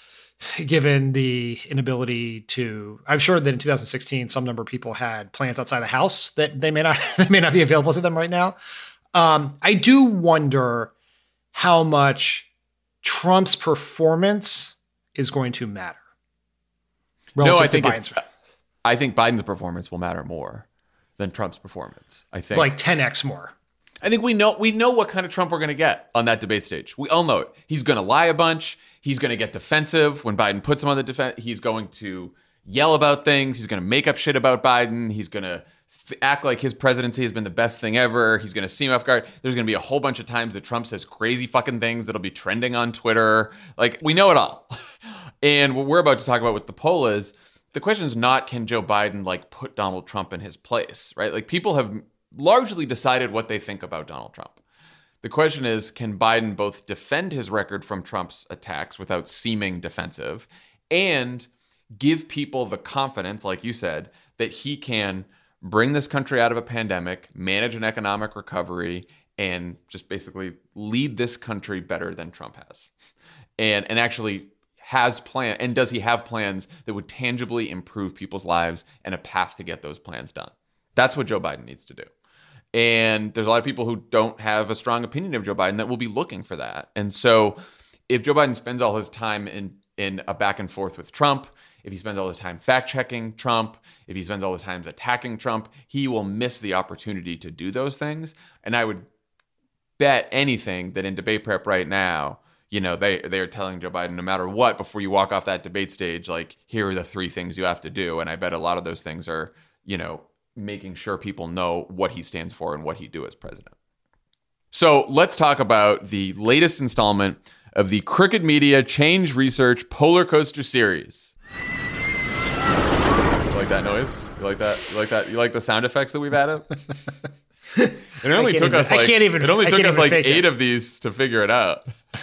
Speaker 5: given the inability to, I'm sure that in two thousand sixteen, some number of people had plans outside the house that they may not, they may not be available to them right now. Um, I do wonder how much Trump's performance is going to matter.
Speaker 4: No, I think it's, I think Biden's performance will matter more than Trump's performance. I think
Speaker 5: like ten x more.
Speaker 4: I think we know we know what kind of Trump we're going to get on that debate stage. We all know it. He's going to lie a bunch. He's going to get defensive when Biden puts him on the defense. He's going to yell about things. He's going to make up shit about Biden. He's going to th- act like his presidency has been the best thing ever. He's going to seem off guard. There's going to be a whole bunch of times that Trump says crazy fucking things that'll be trending on Twitter. Like, we know it all. And what we're about to talk about with the poll is, the question is not, can Joe Biden like put Donald Trump in his place, right? Like, people have largely decided what they think about Donald Trump. The question is, can Biden both defend his record from Trump's attacks without seeming defensive and give people the confidence, like you said, that he can bring this country out of a pandemic, manage an economic recovery, and just basically lead this country better than Trump has. And, and actually has plan, and does he have plans that would tangibly improve people's lives and a path to get those plans done? That's what Joe Biden needs to do. And there's a lot of people who don't have a strong opinion of Joe Biden that will be looking for that. And so if Joe Biden spends all his time in, in a back and forth with Trump, if he spends all his time fact-checking Trump, if he spends all his time attacking Trump, he will miss the opportunity to do those things. And I would bet anything that in debate prep right now, you know, they they are telling Joe Biden, no matter what, before you walk off that debate stage, like, here are the three things you have to do. And I bet a lot of those things are, you know, making sure people know what he stands for and what he'd do as president. So let's talk about the latest installment of the Crooked Media Change Research Polar Coaster Series. You like that noise? You like that? You like that? You like the sound effects that we've added? It only took
Speaker 5: even,
Speaker 4: us like
Speaker 5: I can't even,
Speaker 4: it only
Speaker 5: I
Speaker 4: took us like eight
Speaker 5: it.
Speaker 4: of these to figure it out.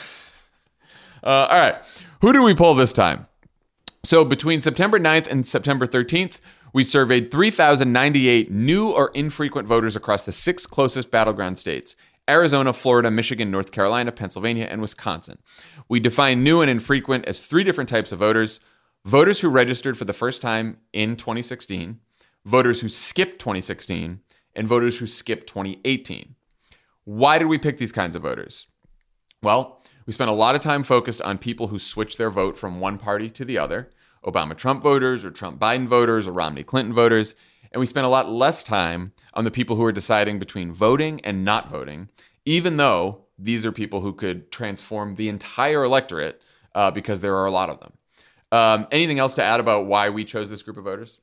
Speaker 4: Uh, all right, who do we poll this time? So between September ninth and September thirteenth, we surveyed three thousand ninety-eight new or infrequent voters across the six closest battleground states: Arizona, Florida, Michigan, North Carolina, Pennsylvania, and Wisconsin. We define new and infrequent as three different types of voters: voters who registered for the first time in twenty sixteen, voters who skipped twenty sixteen, and voters who skipped twenty eighteen. Why did we pick these kinds of voters? Well, we spent a lot of time focused on people who switched their vote from one party to the other: Obama-Trump voters or Trump-Biden voters or Romney-Clinton voters. And we spent a lot less time on the people who are deciding between voting and not voting, even though these are people who could transform the entire electorate uh, because there are a lot of them. Um, anything else to add about why we chose this group of voters?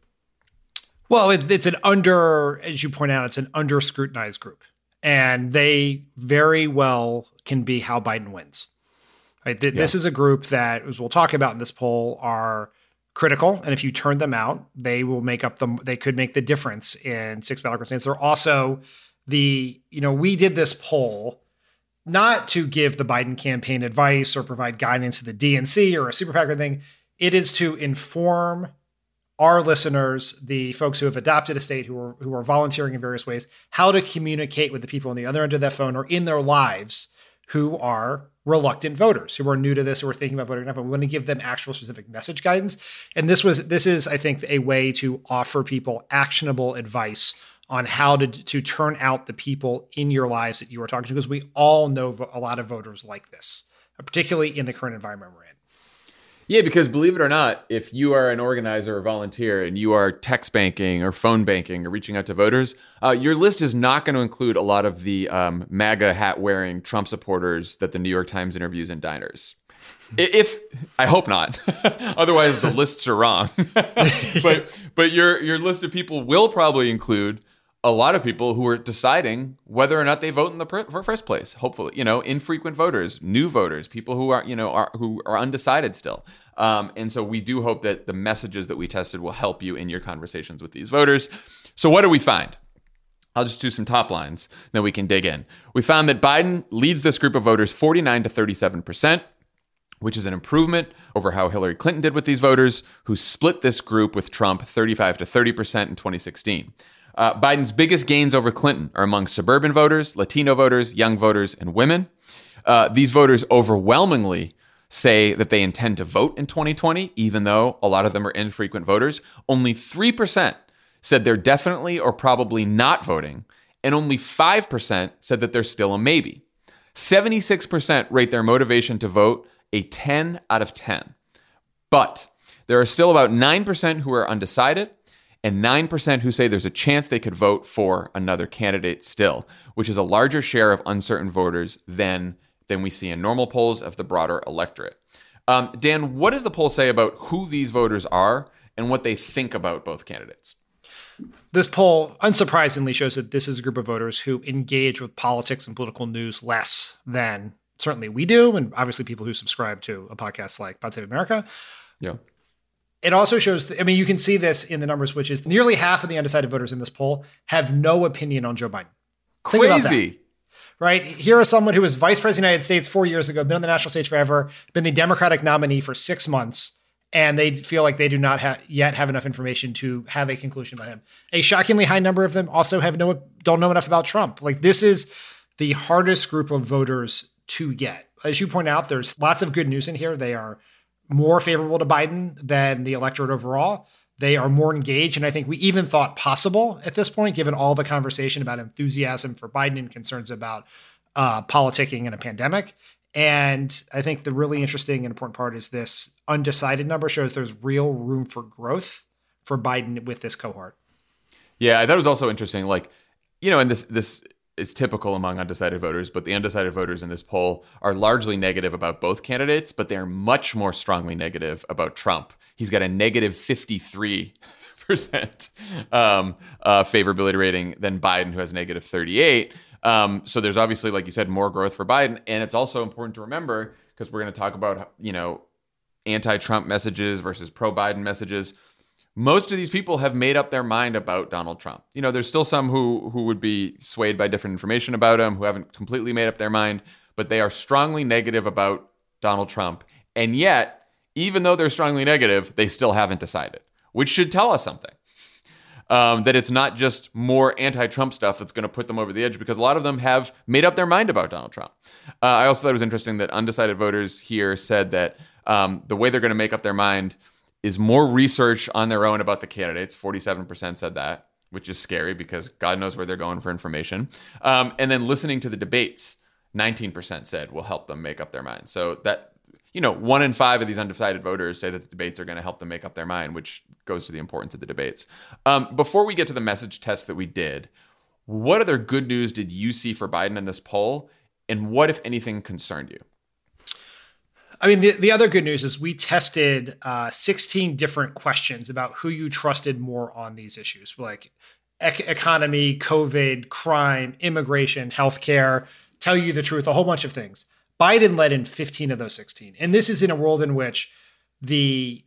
Speaker 5: Well, it, it's an under, as you point out, it's an under scrutinized group. And they very well can be how Biden wins. Right? Th- yeah. This is a group that, as we'll talk about in this poll, are critical, and if you turn them out, they will make up the. They could make the difference in six battleground states. They're also the. You know, we did this poll not to give the Biden campaign advice or provide guidance to the D N C or a super PAC or anything. It is to inform our listeners, the folks who have adopted a state, who are who are volunteering in various ways, how to communicate with the people on the other end of that phone or in their lives who are reluctant voters, who are new to this, who are thinking about voting. But we want to give them actual specific message guidance. And this was this is, I think, a way to offer people actionable advice on how to, to turn out the people in your lives that you are talking to, because we all know a lot of voters like this, particularly in the current environment we're in.
Speaker 4: Yeah, because believe it or not, if you are an organizer or volunteer and you are text banking or phone banking or reaching out to voters, uh, your list is not going to include a lot of the um, MAGA hat-wearing Trump supporters that the New York Times interviews in diners. If I hope not, otherwise the lists are wrong. but but your your list of people will probably include a lot of people who are deciding whether or not they vote in the pr- first place. Hopefully, you know, infrequent voters, new voters, people who are, you know, are who are undecided still. Um, and so we do hope that the messages that we tested will help you in your conversations with these voters. So what do we find? I'll just do some top lines, then we can dig in. We found that Biden leads this group of voters forty-nine to thirty-seven percent, which is an improvement over how Hillary Clinton did with these voters, who split this group with Trump thirty-five to thirty percent in twenty sixteen. Uh, Biden's biggest gains over Clinton are among suburban voters, Latino voters, young voters, and women. Uh, these voters overwhelmingly say that they intend to vote in twenty twenty, even though a lot of them are infrequent voters. Only three percent said they're definitely or probably not voting, and only five percent said that they're still a maybe. seventy-six percent rate their motivation to vote a ten out of ten. But there are still about nine percent who are undecided, and nine percent who say there's a chance they could vote for another candidate still, which is a larger share of uncertain voters than, than we see in normal polls of the broader electorate. Um, Dan, what does the poll say about who these voters are and what they think about both candidates?
Speaker 5: This poll, unsurprisingly, shows that this is a group of voters who engage with politics and political news less than certainly we do, and obviously people who subscribe to a podcast like Pod Save America.
Speaker 4: Yeah.
Speaker 5: It also shows, I mean, you can see this in the numbers, which is nearly half of the undecided voters in this poll have no opinion on Joe Biden.
Speaker 4: Crazy.
Speaker 5: Right? Here is someone who was vice president of the United States four years ago, been on the national stage forever, been the Democratic nominee for six months, and they feel like they do not ha- yet have enough information to have a conclusion about him. A shockingly high number of them also have no don't know enough about Trump. Like, this is the hardest group of voters to get. As you point out, there's lots of good news in here. They are more favorable to Biden than the electorate overall. They are more engaged, and I think we even thought possible at this point, given all the conversation about enthusiasm for Biden and concerns about uh, politicking in a pandemic. And I think the really interesting and important part is this undecided number shows there's real room for growth for Biden with this cohort.
Speaker 4: Yeah, I thought it was also interesting. Like, you know, and this this is typical among undecided voters, but the undecided voters in this poll are largely negative about both candidates, but they're much more strongly negative about Trump. He's got a negative fifty-three percent um, uh, favorability rating than Biden, who has negative thirty-eight. Um, so there's obviously, like you said, more growth for Biden. And it's also important to remember, because we're going to talk about, you know, anti-Trump messages versus pro-Biden messages. Most of these people have made up their mind about Donald Trump. You know, there's still some who who would be swayed by different information about him, who haven't completely made up their mind, but they are strongly negative about Donald Trump. And yet, even though they're strongly negative, they still haven't decided, which should tell us something. Um, that it's not just more anti-Trump stuff that's going to put them over the edge, because a lot of them have made up their mind about Donald Trump. Uh, I also thought it was interesting that undecided voters here said that um, the way they're going to make up their mind is more research on their own about the candidates. forty-seven percent said that, which is scary because God knows where they're going for information. Um, and then listening to the debates, nineteen percent said will help them make up their mind. So that, you know, one in five of these undecided voters say that the debates are going to help them make up their mind, which goes to the importance of the debates. Um, before we get to the message test that we did, what other good news did you see for Biden in this poll? And what, if anything, concerned you?
Speaker 5: I mean, the, the other good news is we tested uh, sixteen different questions about who you trusted more on these issues, like ec- economy, COVID, crime, immigration, healthcare, tell you the truth, a whole bunch of things. Biden led in fifteen of those sixteen. And this is in a world in which the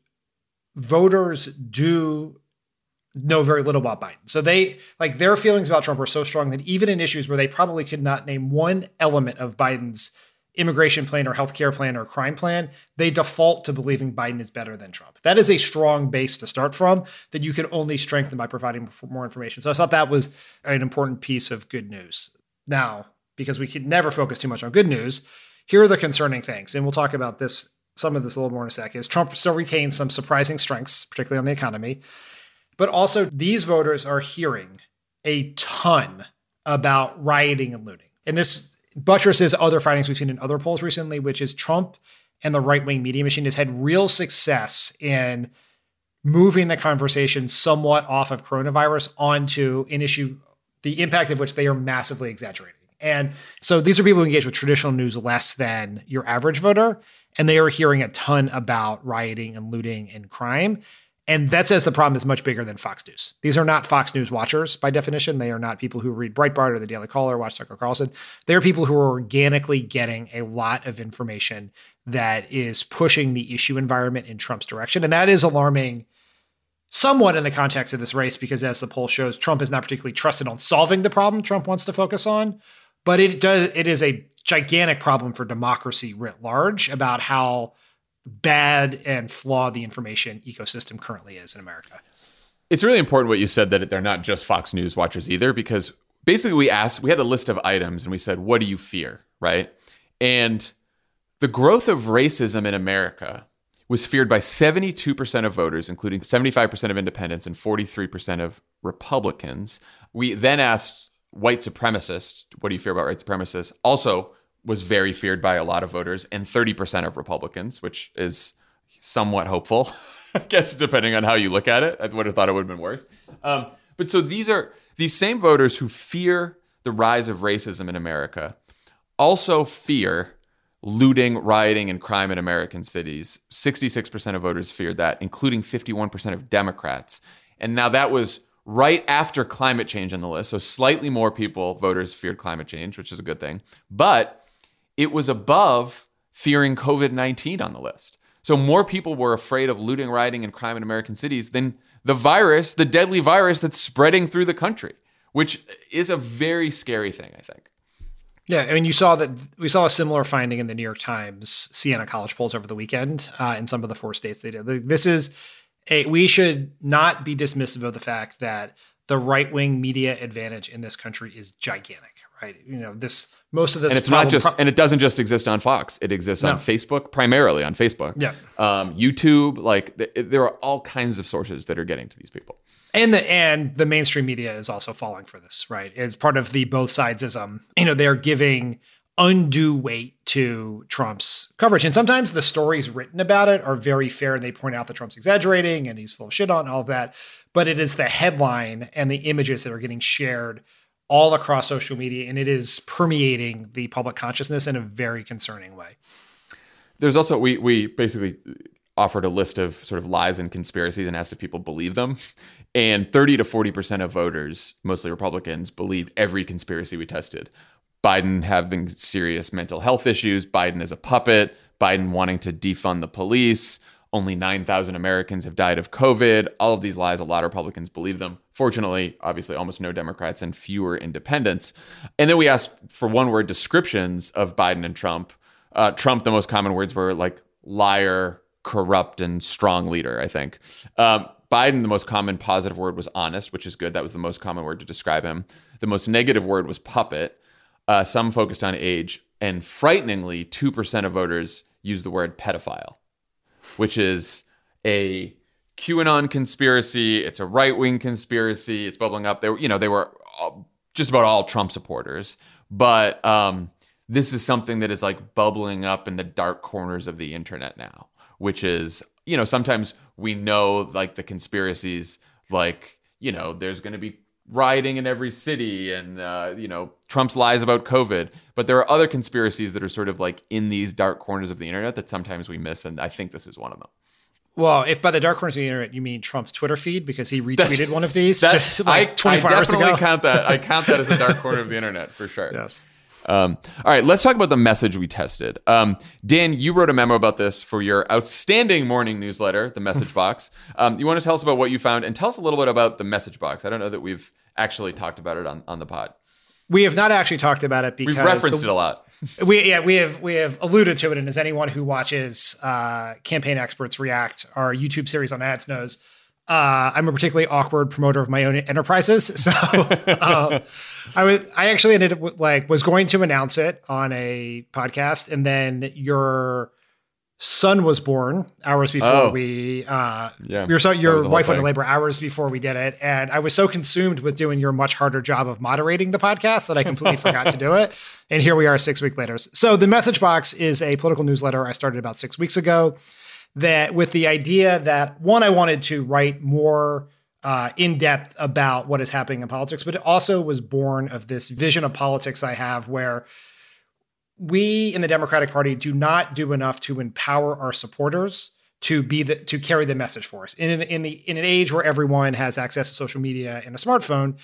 Speaker 5: voters do know very little about Biden. So they, like, their feelings about Trump are so strong that even in issues where they probably could not name one element of Biden's immigration plan or healthcare plan or crime plan, they default to believing Biden is better than Trump. That is a strong base to start from that you can only strengthen by providing more information. So I thought that was an important piece of good news. Now, because we can never focus too much on good news, here are the concerning things. And we'll talk about this, some of this a little more in a sec, is Trump still retains some surprising strengths, particularly on the economy. But also these voters are hearing a ton about rioting and looting. And this buttresses other findings we've seen in other polls recently, which is Trump and the right-wing media machine has had real success in moving the conversation somewhat off of coronavirus onto an issue, the impact of which they are massively exaggerating. And so these are people who engage with traditional news less than your average voter, and they are hearing a ton about rioting and looting and crime. And that says the problem is much bigger than Fox News. These are not Fox News watchers by definition. They are not people who read Breitbart or the Daily Caller or watch Tucker Carlson. They're people who are organically getting a lot of information that is pushing the issue environment in Trump's direction. And that is alarming somewhat in the context of this race, because as the poll shows, Trump is not particularly trusted on solving the problem Trump wants to focus on. But it does. It is a gigantic problem for democracy writ large about how bad and flawed the information ecosystem currently is in America.
Speaker 4: It's really important what you said, that they're not just Fox News watchers either, because basically we asked, we had a list of items and we said, what do you fear, right? And the growth of racism in America was feared by seventy-two percent of voters, including seventy-five percent of independents and forty-three percent of Republicans. We then asked white supremacists, what do you fear about white supremacists? Also was very feared by a lot of voters, and thirty percent of Republicans, which is somewhat hopeful, I guess, depending on how you look at it. I would have thought it would have been worse. Um, but so these are these same voters who fear the rise of racism in America also fear looting, rioting, and crime in American cities. sixty-six percent of voters feared that, including fifty-one percent of Democrats. And now that was right after climate change on the list. So slightly more people, voters, feared climate change, which is a good thing. But it was above fearing covid nineteen on the list. So more people were afraid of looting, rioting, and crime in American cities than the virus, the deadly virus that's spreading through the country, which is a very scary thing, I think.
Speaker 5: Yeah, I mean, you saw that we saw a similar finding in the New York Times Siena College polls over the weekend uh, in some of the four states they did. This is a, we should not be dismissive of the fact that the right-wing media advantage in this country is gigantic, right? You know, this most of this,
Speaker 4: and it's
Speaker 5: problem,
Speaker 4: not just,
Speaker 5: pro-
Speaker 4: and it doesn't just exist on Fox. It exists no. on Facebook, primarily on Facebook.
Speaker 5: Yeah,
Speaker 4: um, YouTube. Like th- there are all kinds of sources that are getting to these people.
Speaker 5: And the and the mainstream media is also falling for this, right? As part of the both sidesism. You know, they're giving undue weight to Trump's coverage. And sometimes the stories written about it are very fair and they point out that Trump's exaggerating and he's full of shit on all of that. But it is the headline and the images that are getting shared all across social media, and it is permeating the public consciousness in a very concerning way.
Speaker 4: There's also, we we basically offered a list of sort of lies and conspiracies and asked if people believe them. And thirty to forty percent of voters, mostly Republicans, believed every conspiracy we tested. Biden having serious mental health issues, Biden is a puppet, Biden wanting to defund the police, only nine thousand Americans have died of COVID. All of these lies, a lot of Republicans believe them. Fortunately, obviously, almost no Democrats and fewer independents. And then we asked for one-word descriptions of Biden and Trump. Uh, Trump, the most common words were like liar, corrupt, and strong leader, I think. Um, Biden, the most common positive word was honest, which is good. That was the most common word to describe him. The most negative word was puppet. Uh, some focused on age. And frighteningly, two percent of voters used the word pedophile, which is a QAnon conspiracy. It's a right-wing conspiracy. It's bubbling up. They were, you know, they were all, just about all Trump supporters. But um, this is something that is like bubbling up in the dark corners of the internet now, which is, you know, sometimes we know like the conspiracies, like, you know, there's going to be rioting in every city and, uh, you know, Trump's lies about COVID. But there are other conspiracies that are sort of like in these dark corners of the internet that sometimes we miss. And I think this is one of them.
Speaker 5: Well, if by the dark corners of the internet, you mean Trump's Twitter feed, because he retweeted That's, one of these
Speaker 4: that,
Speaker 5: just like
Speaker 4: I,
Speaker 5: twenty-four
Speaker 4: I
Speaker 5: hours ago.
Speaker 4: I definitely count that. I count that as a dark corner of the internet for sure.
Speaker 5: Yes.
Speaker 4: Um, all right, let's talk about the message we tested. Um, Dan, you wrote a memo about this for your outstanding morning newsletter, The Message Box. Um, you want to tell us about what you found and tell us a little bit about The Message Box. I don't know that we've actually talked about it on, on the pod.
Speaker 5: We have not actually talked about it because
Speaker 4: we've referenced the, it a lot.
Speaker 5: we yeah we have we have alluded to it, and as anyone who watches uh, Campaign Experts React, our YouTube series on ads, knows, uh, I'm a particularly awkward promoter of my own enterprises. So um, I was I actually ended up with, like was going to announce it on a podcast, and then your son was born hours before
Speaker 4: oh.
Speaker 5: we uh
Speaker 4: yeah,
Speaker 5: your son your wife went
Speaker 4: thing.
Speaker 5: to labor hours before we did it, and I was so consumed with doing your much harder job of moderating the podcast that I completely forgot to do it, and here we are six weeks later. So The Message Box is a political newsletter I started about six weeks ago that with the idea that, one, I wanted to write more uh in depth about what is happening in politics, but it also was born of this vision of politics I have where we in the Democratic Party do not do enough to empower our supporters to be the to carry the message for us. In an, in the in an age where everyone has access to social media and a smartphone,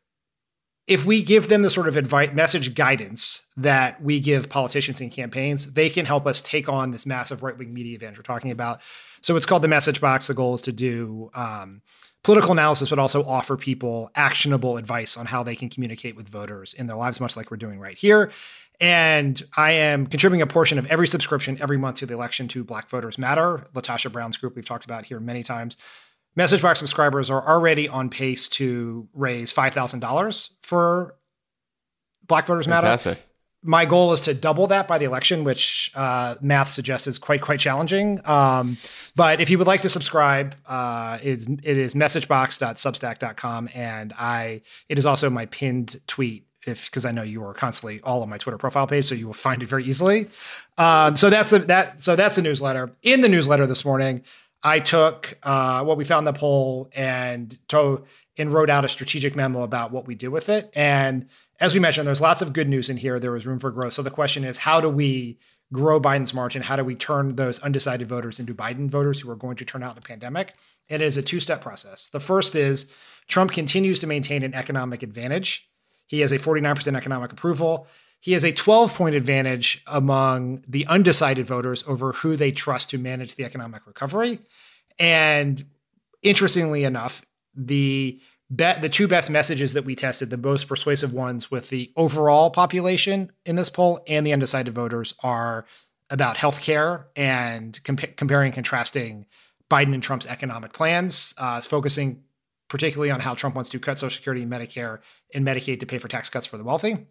Speaker 5: if we give them the sort of advice, message guidance that we give politicians in campaigns, they can help us take on this massive right-wing media advantage we're talking about. So it's called The Message Box. The goal is to do um, political analysis, but also offer people actionable advice on how they can communicate with voters in their lives, much like we're doing right here. And I am contributing a portion of every subscription every month to the election to Black Voters Matter, Latasha Brown's group we've talked about here many times. Message Box subscribers are already on pace to raise five thousand dollars for Black Voters Matter.
Speaker 4: Fantastic.
Speaker 5: My goal is to double that by the election, which uh, math suggests is quite, quite challenging. Um, but if you would like to subscribe, uh, it's, it is messagebox dot substack dot com. And I, it is also my pinned tweet, if because I know you are constantly all on my Twitter profile page, so you will find it very easily. Um, so that's the that so that's the newsletter. In the newsletter this morning, I took uh, what we found in the poll and to and wrote out a strategic memo about what we do with it. And as we mentioned, there's lots of good news in here. There was room for growth. So the question is, how do we grow Biden's margin? How do we turn those undecided voters into Biden voters who are going to turn out in a pandemic? And it is a two-step process. The first is Trump continues to maintain an economic advantage. He has a forty-nine percent economic approval. He has a twelve-point advantage among the undecided voters over who they trust to manage the economic recovery. And interestingly enough, the be- the two best messages that we tested, the most persuasive ones with the overall population in this poll and the undecided voters, are about healthcare and compa- comparing and contrasting Biden and Trump's economic plans, uh, focusing particularly on how Trump wants to cut Social Security, Medicare, and Medicaid to pay for tax cuts for the wealthy.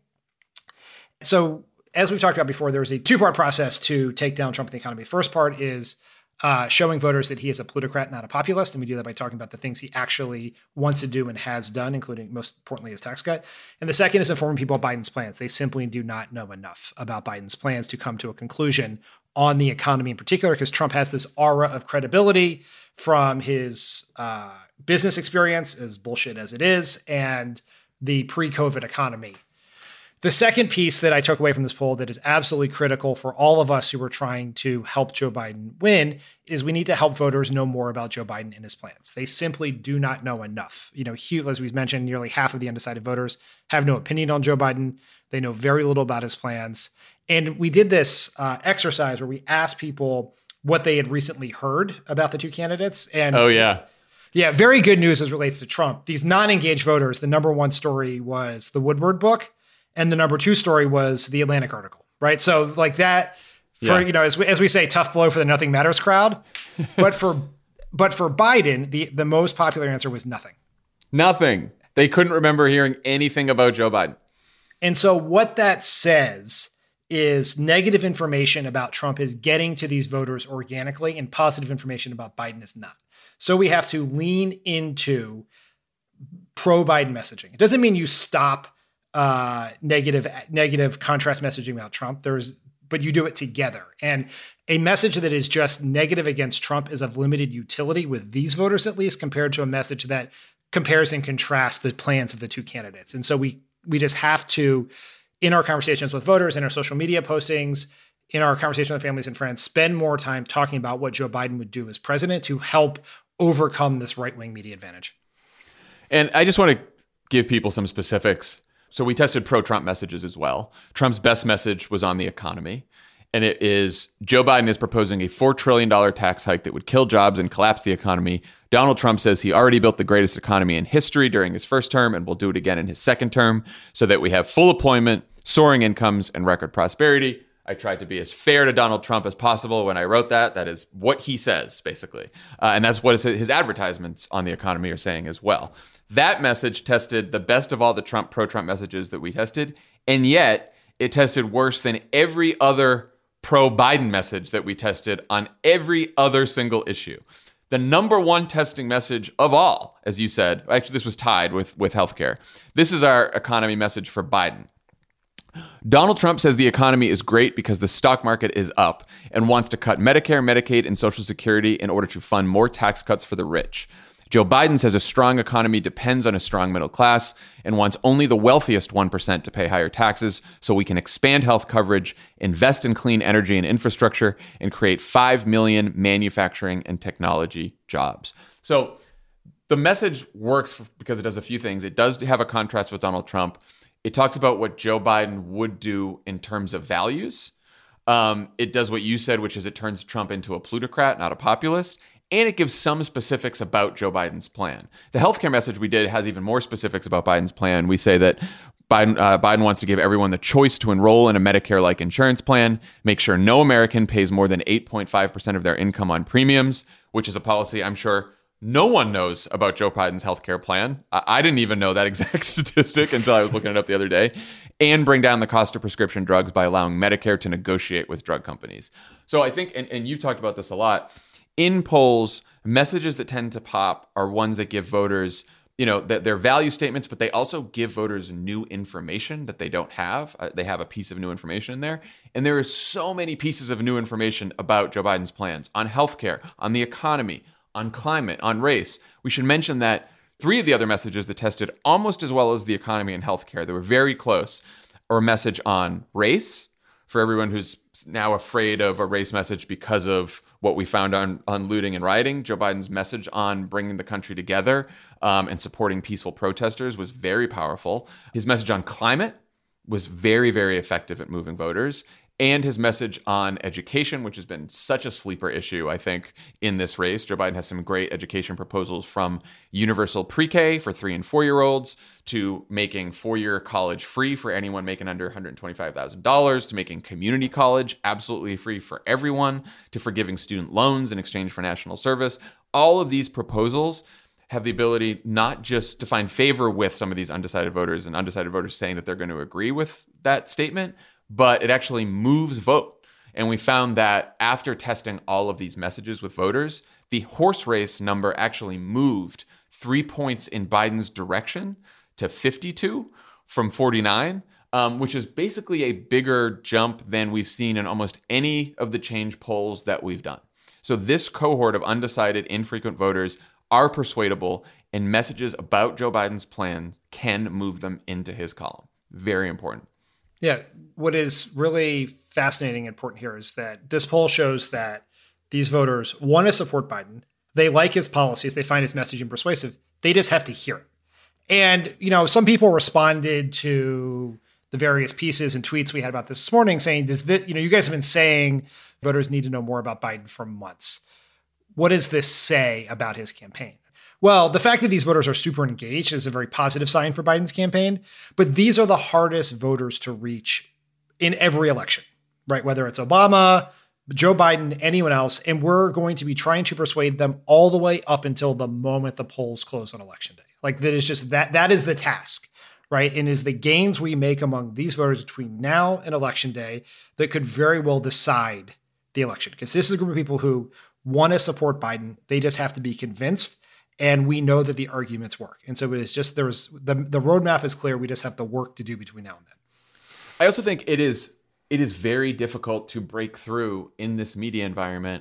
Speaker 5: So as we've talked about before, there's a two-part process to take down Trump and the economy. First part is uh, showing voters that he is a plutocrat, not a populist. And we do that by talking about the things he actually wants to do and has done, including, most importantly, his tax cut. And the second is informing people about Biden's plans. They simply do not know enough about Biden's plans to come to a conclusion on the economy in particular, because Trump has this aura of credibility from his uh, business experience, as bullshit as it is, and the pre-COVID economy. The second piece that I took away from this poll that is absolutely critical for all of us who are trying to help Joe Biden win is we need to help voters know more about Joe Biden and his plans. They simply do not know enough. You know, Hugh, as we've mentioned, nearly half of the undecided voters have no opinion on Joe Biden. They know very little about his plans. And we did this uh, exercise where we asked people what they had recently heard about the two candidates. And
Speaker 4: oh, yeah.
Speaker 5: Yeah, very good news as relates to Trump. These non-engaged voters, the number one story was the Woodward book. And the number two story was the Atlantic article, right? So like that, for, yeah. you know, as we, as we say, tough blow for the Nothing Matters crowd. But for but for Biden, the, the most popular answer was nothing.
Speaker 4: Nothing. They couldn't remember hearing anything about Joe Biden.
Speaker 5: And so what that says is negative information about Trump is getting to these voters organically, and positive information about Biden is not. So we have to lean into pro-Biden messaging. It doesn't mean you stop Uh, negative, negative contrast messaging about Trump. There's, but you do it together. And a message that is just negative against Trump is of limited utility with these voters, at least, compared to a message that compares and contrasts the plans of the two candidates. And so we we just have to, in our conversations with voters, in our social media postings, in our conversation with families and friends, spend more time talking about what Joe Biden would do as president to help overcome this right-wing media advantage.
Speaker 4: And I just want to give people some specifics. So we tested pro-Trump messages as well. Trump's best message was on the economy. And it is, Joe Biden is proposing a four trillion dollars tax hike that would kill jobs and collapse the economy. Donald Trump says he already built the greatest economy in history during his first term and will do it again in his second term so that we have full employment, soaring incomes, and record prosperity. I tried to be as fair to Donald Trump as possible when I wrote that. That is what he says, basically. Uh, and that's what his advertisements on the economy are saying as well. That message tested the best of all the Trump pro-Trump messages that we tested, and yet it tested worse than every other pro-Biden message that we tested on every other single issue. The number one testing message of all, as you said, actually this was tied with, with healthcare. This is our economy message for Biden. Donald Trump says the economy is great because the stock market is up and wants to cut Medicare, Medicaid, and Social Security in order to fund more tax cuts for the rich. Joe Biden says a strong economy depends on a strong middle class and wants only the wealthiest one percent to pay higher taxes so we can expand health coverage, invest in clean energy and infrastructure, and create five million manufacturing and technology jobs. So the message works for, because it does a few things. It does have a contrast with Donald Trump. It talks about what Joe Biden would do in terms of values. Um, it does what you said, which is it turns Trump into a plutocrat, not a populist. And it gives some specifics about Joe Biden's plan. The healthcare message we did has even more specifics about Biden's plan. We say that Biden, uh, Biden wants to give everyone the choice to enroll in a Medicare-like insurance plan, make sure no American pays more than eight point five percent of their income on premiums, which is a policy I'm sure no one knows about Joe Biden's healthcare plan. I, I didn't even know that exact statistic until I was looking it up the other day. And bring down the cost of prescription drugs by allowing Medicare to negotiate with drug companies. So I think, and, and you've talked about this a lot, in polls, messages that tend to pop are ones that give voters, you know, that they're value statements, but they also give voters new information that they don't have. Uh, they have a piece of new information in there. And there are so many pieces of new information about Joe Biden's plans on healthcare, on the economy, on climate, on race. We should mention that three of the other messages that tested almost as well as the economy and healthcare, they were very close, are a message on race, for everyone who's now afraid of a race message because of what we found on, on looting and rioting. Joe Biden's message on bringing the country together um, and supporting peaceful protesters was very powerful. His message on climate was very, very effective at moving voters. And his message on education, which has been such a sleeper issue, I think, in this race. Joe Biden has some great education proposals, from universal pre-K for three and four-year-olds to making four-year college free for anyone making under one hundred twenty-five thousand dollars, to making community college absolutely free for everyone, to forgiving student loans in exchange for national service. All of these proposals have the ability not just to find favor with some of these undecided voters and undecided voters saying that they're going to agree with that statement, but it actually moves vote. And we found that after testing all of these messages with voters, the horse race number actually moved three points in Biden's direction to fifty-two from forty-nine, um, which is basically a bigger jump than we've seen in almost any of the change polls that we've done. So this cohort of undecided, infrequent voters are persuadable, and messages about Joe Biden's plan can move them into his column. Very important.
Speaker 5: Yeah. What is really fascinating and important here is that this poll shows that these voters want to support Biden. They like his policies. They find his messaging persuasive. They just have to hear it. And, you know, some people responded to the various pieces and tweets we had about this this morning saying, does this, you know, you guys have been saying voters need to know more about Biden for months. What does this say about his campaign? Well, the fact that these voters are super engaged is a very positive sign for Biden's campaign, but these are the hardest voters to reach in every election, right? Whether it's Obama, Joe Biden, anyone else, and we're going to be trying to persuade them all the way up until the moment the polls close on election day. Like that is just that, that is the task, right? And is the gains we make among these voters between now and election day that could very well decide the election. Because this is a group of people who want to support Biden. They just have to be convinced. And we know that the arguments work. And so it's just, there's the, the roadmap is clear. We just have the work to do between now and then.
Speaker 4: I also think it is, it is very difficult to break through in this media environment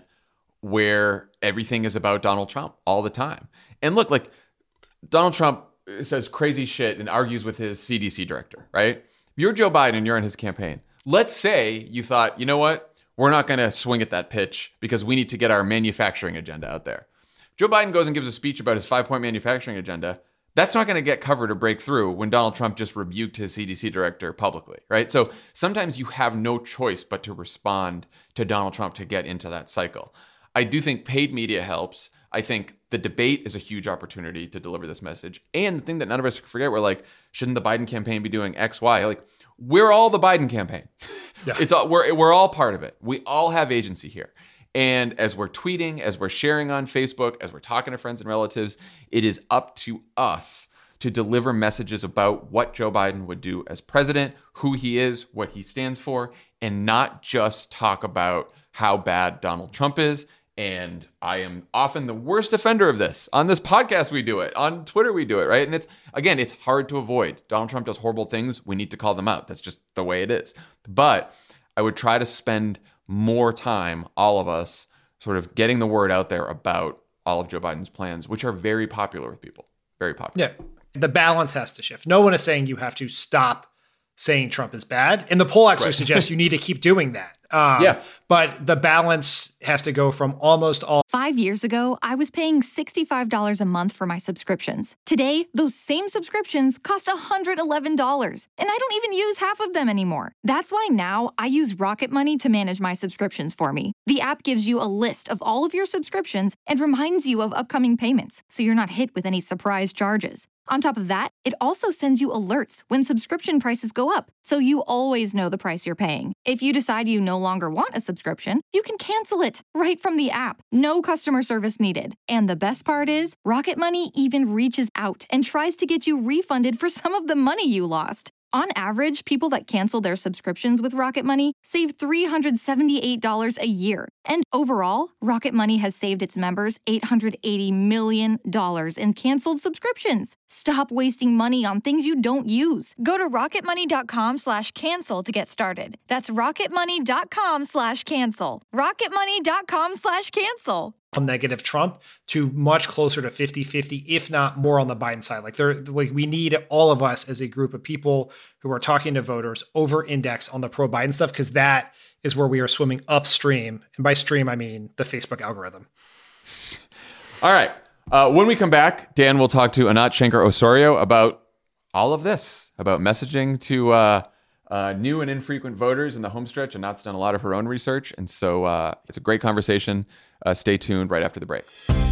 Speaker 4: where everything is about Donald Trump all the time. And look, like Donald Trump says crazy shit and argues with his C D C director, right? If you're Joe Biden and you're in his campaign, let's say you thought, you know what? We're not going to swing at that pitch because we need to get our manufacturing agenda out there. Joe Biden goes and gives a speech about his five-point manufacturing agenda. That's not going to get covered or break through when Donald Trump just rebuked his C D C director publicly, right? So sometimes you have no choice but to respond to Donald Trump to get into that cycle. I do think paid media helps. I think the debate is a huge opportunity to deliver this message. And the thing that none of us forget, we're like, shouldn't the Biden campaign be doing X, Y? Like, we're all the Biden campaign. Yeah. It's all, we're, we're all part of it. We all have agency here. And as we're tweeting, as we're sharing on Facebook, as we're talking to friends and relatives, it is up to us to deliver messages about what Joe Biden would do as president, who he is, what he stands for, and not just talk about how bad Donald Trump is. And I am often the worst offender of this. On this podcast, we do it. On Twitter, we do it, right? And it's, again, it's hard to avoid. Donald Trump does horrible things. We need to call them out. That's just the way it is. But I would try to spend more time, all of us, sort of getting the word out there about all of Joe Biden's plans, which are very popular with people. Very popular.
Speaker 5: Yeah. The balance has to shift. No one is saying you have to stop saying Trump is bad. And the poll actually right. suggests you need to keep doing that. Um, yeah. But the balance has to go from almost all.
Speaker 9: Five years ago, I was paying sixty-five dollars a month for my subscriptions. Today, those same subscriptions cost one hundred eleven dollars, and I don't even use half of them anymore. That's why now I use Rocket Money to manage my subscriptions for me. The app gives you a list of all of your subscriptions and reminds you of upcoming payments, so you're not hit with any surprise charges. On top of that, it also sends you alerts when subscription prices go up, so you always know the price you're paying. If you decide you no longer want a subscription, you can cancel it right from the app. No customer service needed. And the best part is, Rocket Money even reaches out and tries to get you refunded for some of the money you lost. On average, people that cancel their subscriptions with Rocket Money save three hundred seventy-eight dollars a year. And overall, Rocket Money has saved its members eight hundred eighty million dollars in canceled subscriptions. Stop wasting money on things you don't use. Go to rocketmoney.com slash cancel to get started. That's rocketmoney.com slash cancel. rocketmoney.com slash cancel.
Speaker 5: Negative Trump to much closer to fifty-fifty, if not more on the Biden side. Like, there, like we need all of us as a group of people who are talking to voters over index on the pro Biden stuff, because that is where we are swimming upstream. And by stream, I mean the Facebook algorithm.
Speaker 4: All right. Uh, when we come back, Dan will talk to Anat Shenker-Osorio about all of this, about messaging to uh, uh, new and infrequent voters in the homestretch. Anat's done a lot of her own research. And so uh, it's a great conversation. Uh, stay tuned right after the break.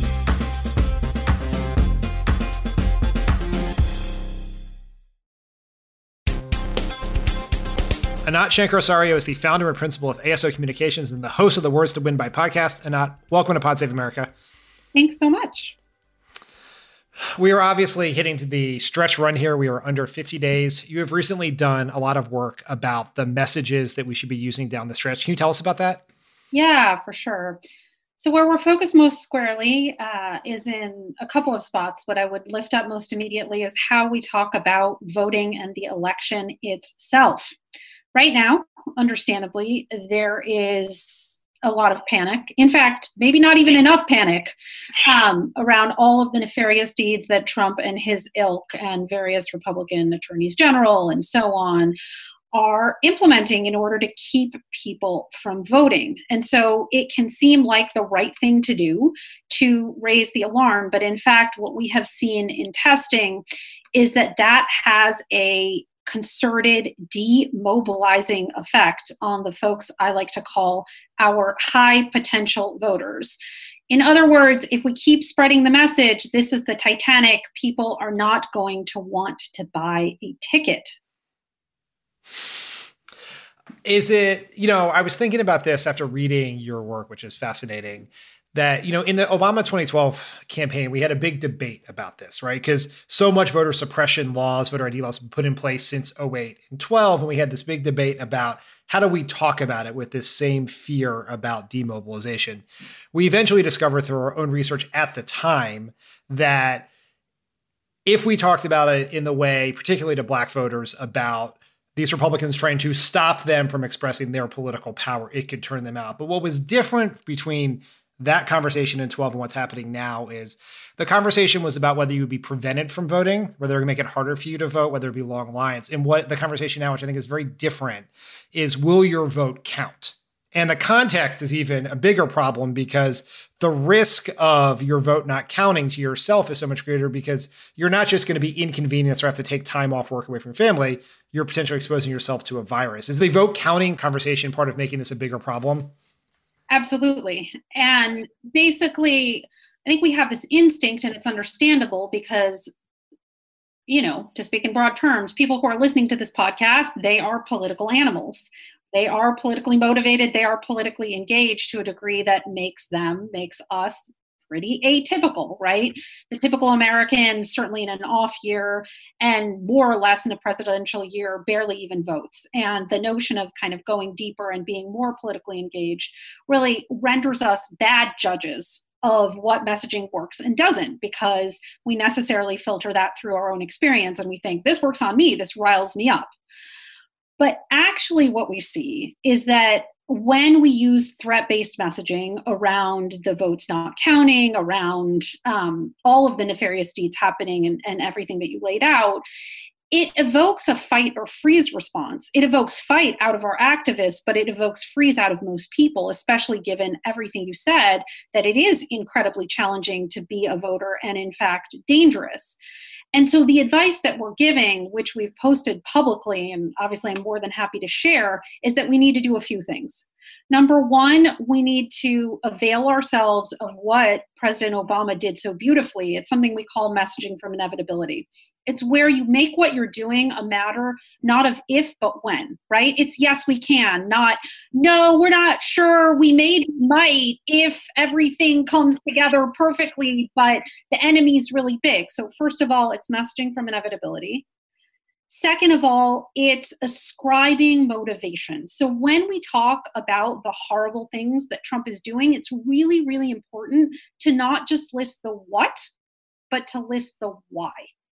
Speaker 5: Anat Shenker-Osorio is the founder and principal of A S O Communications and the host of the Words to Win By podcast. Anat, welcome to Pod Save America.
Speaker 12: Thanks so much.
Speaker 5: We are obviously hitting to the stretch run here. We are under fifty days. You have recently done a lot of work about the messages that we should be using down the stretch. Can you tell us about that?
Speaker 12: Yeah, for sure. So where we're focused most squarely uh, is in a couple of spots. What I would lift up most immediately is how we talk about voting and the election itself. Right now, understandably, there is a lot of panic. In fact, maybe not even enough panic um, around all of the nefarious deeds that Trump and his ilk and various Republican attorneys general and so on are implementing in order to keep people from voting. And so it can seem like the right thing to do to raise the alarm. But in fact, what we have seen in testing is that that has a concerted demobilizing effect on the folks I like to call our high potential voters. In other words, if we keep spreading the message, this is the Titanic, people are not going to want to buy a ticket.
Speaker 5: Is it, you know, I was thinking about this after reading your work, which is fascinating, that, you know, in the Obama twenty twelve campaign, we had a big debate about this, right? Because so much voter suppression laws, voter I D laws have been put in place since oh eight and twelve. And we had this big debate about how do we talk about it with this same fear about demobilization. We eventually discovered through our own research at the time that if we talked about it in the way, particularly to Black voters, about these Republicans trying to stop them from expressing their political power, it could turn them out. But what was different between that conversation in twelve and what's happening now is the conversation was about whether you would be prevented from voting, whether it would make it harder for you to vote, whether it be long lines. And what the conversation now, which I think is very different, is will your vote count? And the context is even a bigger problem because the risk of your vote not counting to yourself is so much greater because you're not just going to be inconvenienced or have to take time off work away from your family. You're potentially exposing yourself to a virus. Is the vote counting conversation part of making this a bigger problem?
Speaker 12: Absolutely. And basically, I think we have this instinct, and it's understandable because, you know, to speak in broad terms, people who are listening to this podcast, they are political animals. They are politically motivated. They are politically engaged to a degree that makes them, makes us pretty atypical, right? The typical American, certainly in an off year and more or less in a presidential year, barely even votes. And the notion of kind of going deeper and being more politically engaged really renders us bad judges of what messaging works and doesn't, because we necessarily filter that through our own experience and we think this works on me, this riles me up. But actually what we see is that when we use threat-based messaging around the votes not counting, around um, all of the nefarious deeds happening and, and everything that you laid out, it evokes a fight or freeze response. It evokes fight out of our activists, but it evokes freeze out of most people, especially given everything you said, that it is incredibly challenging to be a voter and in fact dangerous. And so the advice that we're giving, which we've posted publicly, and obviously I'm more than happy to share, is that we need to do a few things. Number one, we need to avail ourselves of what President Obama did so beautifully. It's something we call messaging from inevitability. It's where you make what you're doing a matter not of if, but when, right? It's yes, we can, not no, we're not sure, we may might if everything comes together perfectly, but the enemy's really big. So first of all, it's messaging from inevitability. Second of all, it's ascribing motivation. So when we talk about the horrible things that Trump is doing, it's really, really important to not just list the what, but to list the why,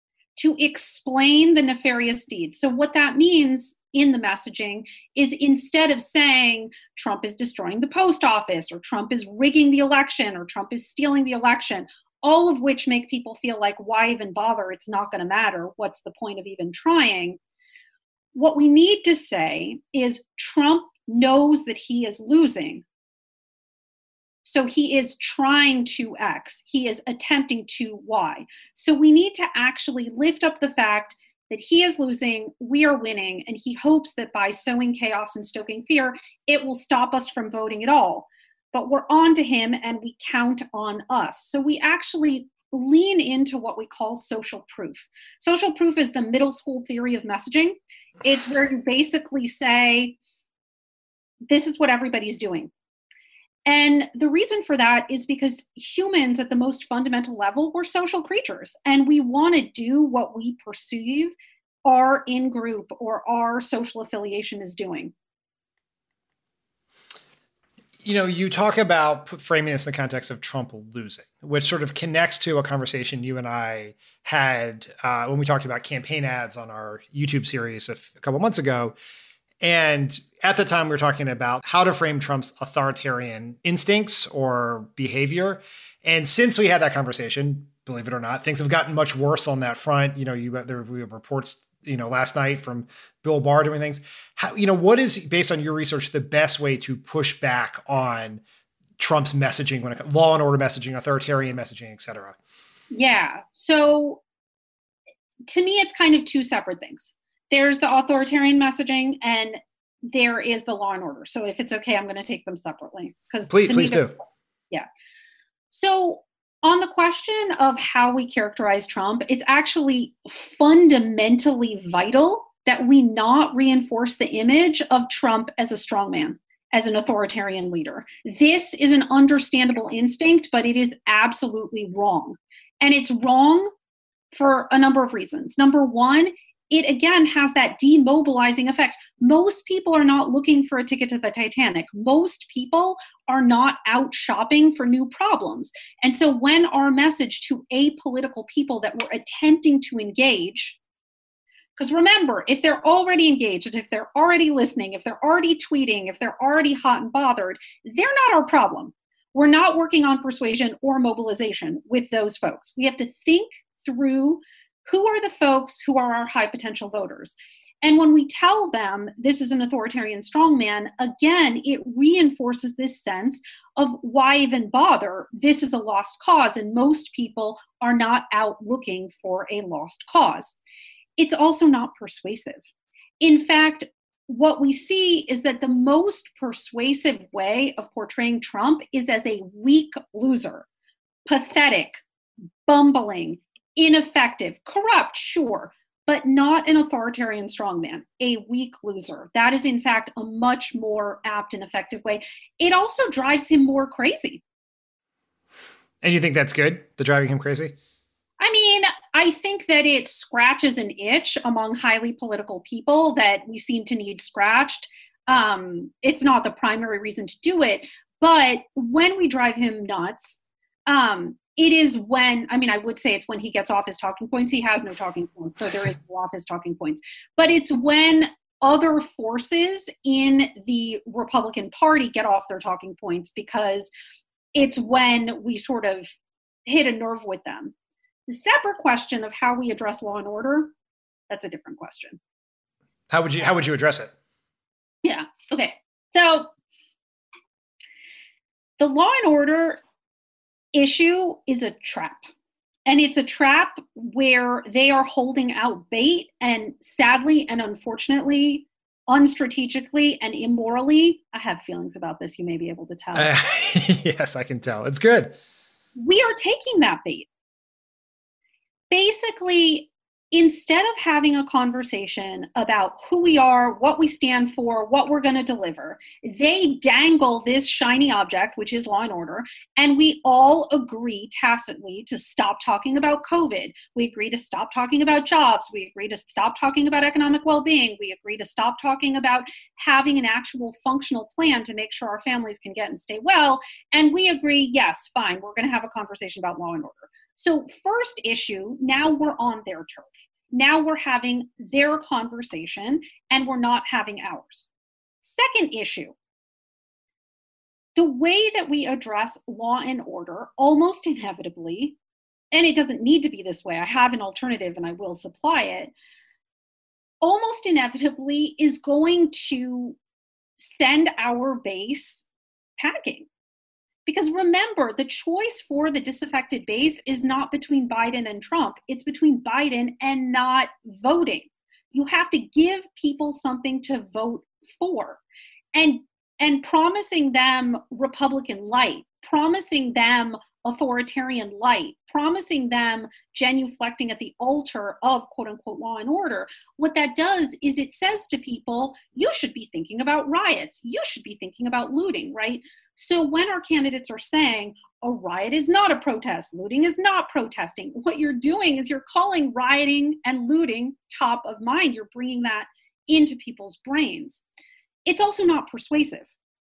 Speaker 12: to explain the nefarious deeds. So what that means in the messaging is instead of saying Trump is destroying the post office or Trump is rigging the election or Trump is stealing the election, all of which make people feel like, why even bother? It's not going to matter. What's the point of even trying? What we need to say is Trump knows that he is losing. So he is trying to X. He is attempting to Y. So we need to actually lift up the fact that he is losing, we are winning, and he hopes that by sowing chaos and stoking fear, it will stop us from voting at all. But we're on to him and we count on us. So we actually lean into what we call social proof. Social proof is the middle school theory of messaging. It's where you basically say, this is what everybody's doing. And the reason for that is because humans at the most fundamental level, we're social creatures, and we want to do what we perceive our in-group or our social affiliation is doing.
Speaker 5: You know, you talk about framing this in the context of Trump losing, which sort of connects to a conversation you and I had uh, when we talked about campaign ads on our YouTube series a, f- a couple months ago. And at the time, we were talking about how to frame Trump's authoritarian instincts or behavior. And since we had that conversation, believe it or not, things have gotten much worse on that front. You know, you there we have reports, you know, last night from Bill Barr doing things. How, you know, what is, based on your research, the best way to push back on Trump's messaging when it law and order messaging, authoritarian messaging, et cetera?
Speaker 12: Yeah. So to me, it's kind of two separate things. There's the authoritarian messaging and there is the law and order. So if it's okay, I'm going to take them separately. Because
Speaker 5: please, please do.
Speaker 12: Yeah. So on the question of how we characterize Trump, it's actually fundamentally vital that we not reinforce the image of Trump as a strongman, as an authoritarian leader. This is an understandable instinct, but it is absolutely wrong. And it's wrong for a number of reasons. Number one, it again has that demobilizing effect. Most people are not looking for a ticket to the Titanic. Most people are not out shopping for new problems. And so when our message to apolitical people that we're attempting to engage, because remember, if they're already engaged, if they're already listening, if they're already tweeting, if they're already hot and bothered, they're not our problem. We're not working on persuasion or mobilization with those folks. We have to think through who are the folks who are our high potential voters. And when we tell them this is an authoritarian strongman, again, it reinforces this sense of why even bother? This is a lost cause, and most people are not out looking for a lost cause. It's also not persuasive. In fact, what we see is that the most persuasive way of portraying Trump is as a weak loser, pathetic, bumbling, ineffective, corrupt, sure, but not an authoritarian strongman, a weak loser. That is, in fact, a much more apt and effective way. It also drives him more crazy.
Speaker 5: And you think that's good, the driving him crazy?
Speaker 12: I mean, I think that it scratches an itch among highly political people that we seem to need scratched. Um, it's not the primary reason to do it, but when we drive him nuts, um, it is when, I mean, I would say it's when he gets off his talking points. He has no talking points, so there is no off his talking points. But it's when other forces in the Republican Party get off their talking points, because it's when we sort of hit a nerve with them. The separate question of how we address law and order, that's a different question.
Speaker 5: How would you, how would you address it?
Speaker 12: Yeah, okay. So the law and order issue is a trap. And it's a trap where they are holding out bait, and sadly and unfortunately, unstrategically and immorally, I have feelings about this, you may be able to tell.
Speaker 5: Uh, yes, I can tell. It's good.
Speaker 12: We are taking that bait. Basically, instead of having a conversation about who we are, what we stand for, what we're going to deliver, they dangle this shiny object, which is law and order, and we all agree tacitly to stop talking about COVID. We agree to stop talking about jobs. We agree to stop talking about economic well-being. We agree to stop talking about having an actual functional plan to make sure our families can get and stay well. And we agree, yes, fine, we're going to have a conversation about law and order. So first issue, now we're on their turf. Now we're having their conversation and we're not having ours. Second issue, the way that we address law and order almost inevitably, and it doesn't need to be this way, I have an alternative and I will supply it, almost inevitably is going to send our base packing. Because remember, the choice for the disaffected base is not between Biden and Trump. It's between Biden and not voting. You have to give people something to vote for. And, and promising them Republican light, promising them authoritarian light, promising them genuflecting at the altar of quote unquote law and order. What that does is it says to people, you should be thinking about riots. You should be thinking about looting, right? So when our candidates are saying a riot is not a protest, looting is not protesting, what you're doing is you're calling rioting and looting top of mind. You're bringing that into people's brains. It's also not persuasive.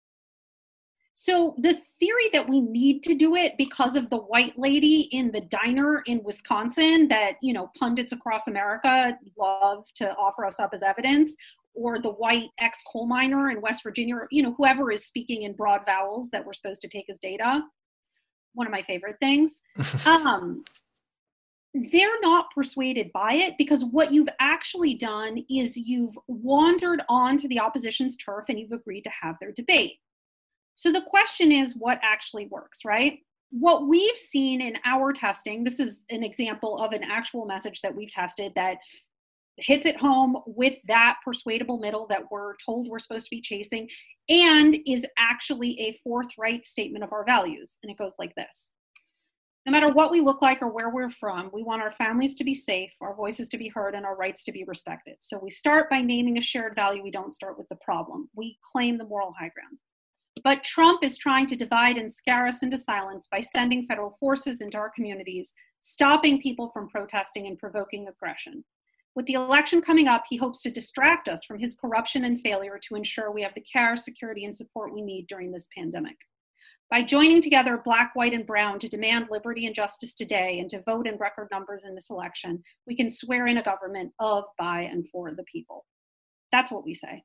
Speaker 12: So the theory that we need to do it because of the white lady in the diner in Wisconsin that, you know, pundits across America love to offer us up as evidence, or the white ex-coal miner in West Virginia, or, you know, whoever is speaking in broad vowels that we're supposed to take as data, one of my favorite things, um, they're not persuaded by it, because what you've actually done is you've wandered onto the opposition's turf and you've agreed to have their debate. So the question is, what actually works, right? What we've seen in our testing, this is an example of an actual message that we've tested that hits it home with that persuadable middle that we're told we're supposed to be chasing, and is actually a forthright statement of our values. And it goes like this. No matter what we look like or where we're from, we want our families to be safe, our voices to be heard, and our rights to be respected. So we start by naming a shared value. We don't start with the problem. We claim the moral high ground. But Trump is trying to divide and scare us into silence by sending federal forces into our communities, stopping people from protesting and provoking aggression. With the election coming up, he hopes to distract us from his corruption and failure to ensure we have the care, security, and support we need during this pandemic. By joining together Black, white, and brown to demand liberty and justice today and to vote in record numbers in this election, we can swear in a government of, by, and for the people. That's what we say.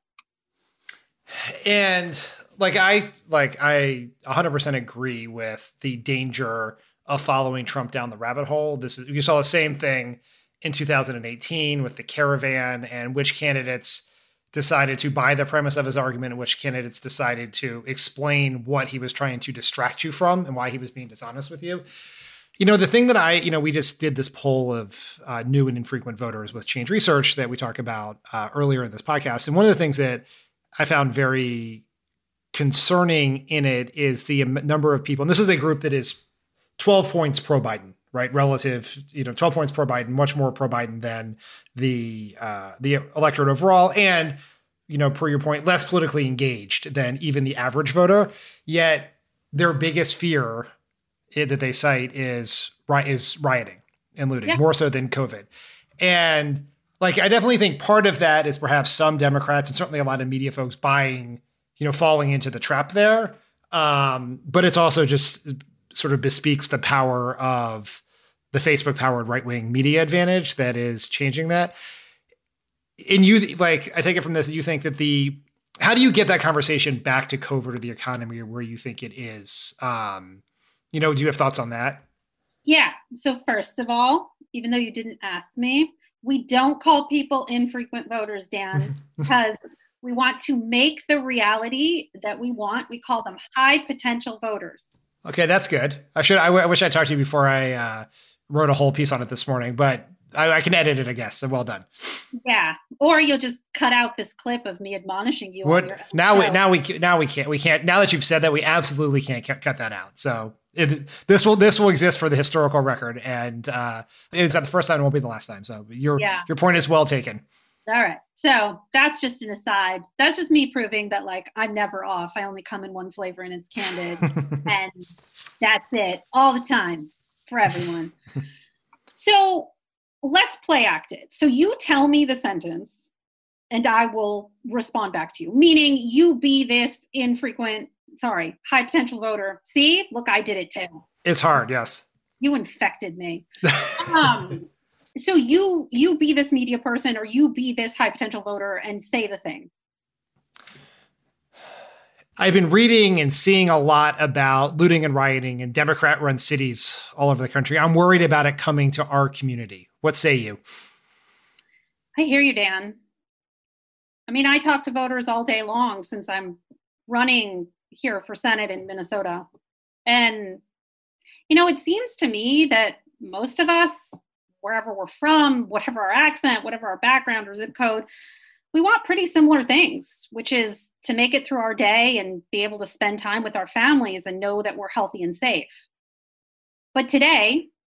Speaker 5: And like I like I one hundred percent agree with the danger of following Trump down the rabbit hole. This is, you saw the same thing in two thousand eighteen with the caravan, and which candidates decided to buy the premise of his argument and which candidates decided to explain what he was trying to distract you from and why he was being dishonest with you. You know, the thing that I, you know, we just did this poll of uh, new and infrequent voters with Change Research that we talked about uh, earlier in this podcast. And one of the things that I found very concerning in it is the number of people, and this is a group that is twelve points pro-Biden, right? Relative, you know, twelve points pro-Biden, much more pro-Biden than the uh, the electorate overall, and, you know, per your point, less politically engaged than even the average voter. Yet their biggest fear that they cite is is rioting and looting, yeah. more so than COVID. And like, I definitely think part of that is perhaps some Democrats and certainly a lot of media folks buying, you know, falling into the trap there. Um, but it's also just sort of bespeaks the power of the Facebook powered right wing media advantage that is changing that. And you, like, I take it from this that you think that the, how do you get that conversation back to COVID or the economy or where you think it is? Um, you know, do you have thoughts on that?
Speaker 12: Yeah. So first of all, even though you didn't ask me, we don't call people infrequent voters, Dan, because we want to make the reality that we want. We call them high potential voters. Okay,
Speaker 5: that's good. I should. I, w- I wish I talked to you before I uh, wrote a whole piece on it this morning, but I, I can edit it, I guess. So well done.
Speaker 12: Yeah, or you'll just cut out this clip of me admonishing you.
Speaker 5: What
Speaker 12: on your
Speaker 5: now?
Speaker 12: show.
Speaker 5: We, now we now we can't we can't now that you've said that, we absolutely can't cut, cut that out. So it, this will this will exist for the historical record, and uh, it's not the first time; it won't be the last time. So your yeah. your point is well taken.
Speaker 12: All right. So that's just an aside. That's just me proving that, like, I'm never off. I only come in one flavor and it's candid. And that's it all the time for everyone. So let's play act it. So you tell me the sentence and I will respond back to you. Meaning you be this infrequent, sorry, high potential voter. See, look, I did it too.
Speaker 5: It's hard. Yes.
Speaker 12: You infected me. um, So you you be this media person or you be this high potential voter and say the thing.
Speaker 5: I've been reading and seeing a lot about looting and rioting in Democrat-run cities all over the country. I'm worried about it coming to our community. What say you?
Speaker 12: I hear you, Dan. I mean, I talk to voters all day long since I'm running here for Senate in Minnesota. And, you know, it seems to me that most of us, wherever we're from, whatever our accent, whatever our background or zip code, we want pretty similar things, which is to make it through our day and be able to spend time with our families and know that we're healthy and safe. But today,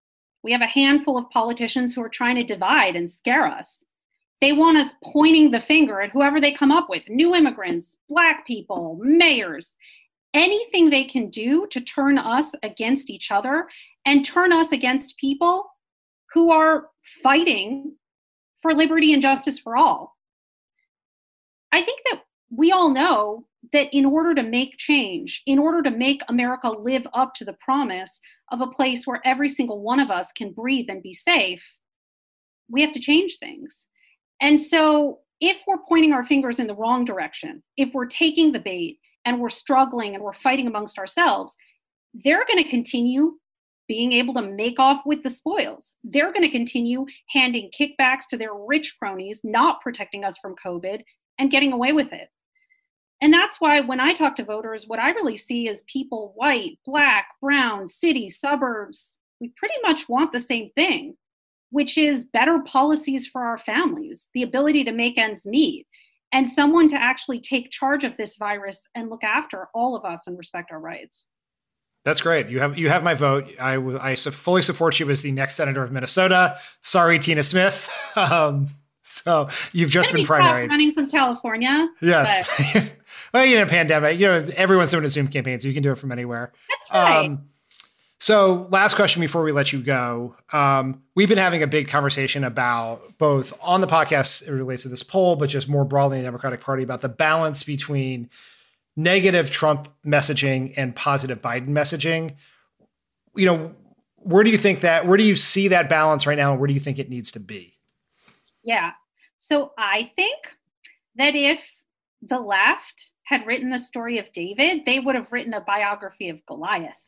Speaker 12: We have a handful of politicians who are trying to divide and scare us. They want us pointing the finger at whoever they come up with, new immigrants, Black people, mayors, anything they can do to turn us against each other and turn us against people who are fighting for liberty and justice for all. I think that we all know that in order to make change, in order to make America live up to the promise of a place where every single one of us can breathe and be safe, we have to change things. And so if we're pointing our fingers in the wrong direction, if we're taking the bait and we're struggling and we're fighting amongst ourselves, they're going to continue being able to make off with the spoils. They're going to continue handing kickbacks to their rich cronies, not protecting us from COVID and getting away with it. And that's why when I talk to voters, what I really see is people, white, Black, brown, cities, suburbs, we pretty much want the same thing, which is better policies for our families, the ability to make ends meet, and someone to actually take charge of this virus and look after all of us and respect our rights.
Speaker 5: That's great. You have you have my vote. I, w- I su- fully support you as the next senator of Minnesota. Sorry, Tina Smith. um, so you've just been primaried.
Speaker 12: Running from California.
Speaker 5: Yes. Well, you know, pandemic. You know, everyone's doing a Zoom campaign, so you can do it from anywhere.
Speaker 12: That's right.
Speaker 5: Um, so last question before we let you go. Um, we've been having a big conversation about both on the podcast, it relates to this poll, but just more broadly in the Democratic Party about the balance between negative Trump messaging and positive Biden messaging. You know, where do you think that, where do you see that balance right now? And where do you think it needs to be?
Speaker 12: Yeah. So I think that if the left had written the story of David, they would have written a biography of Goliath.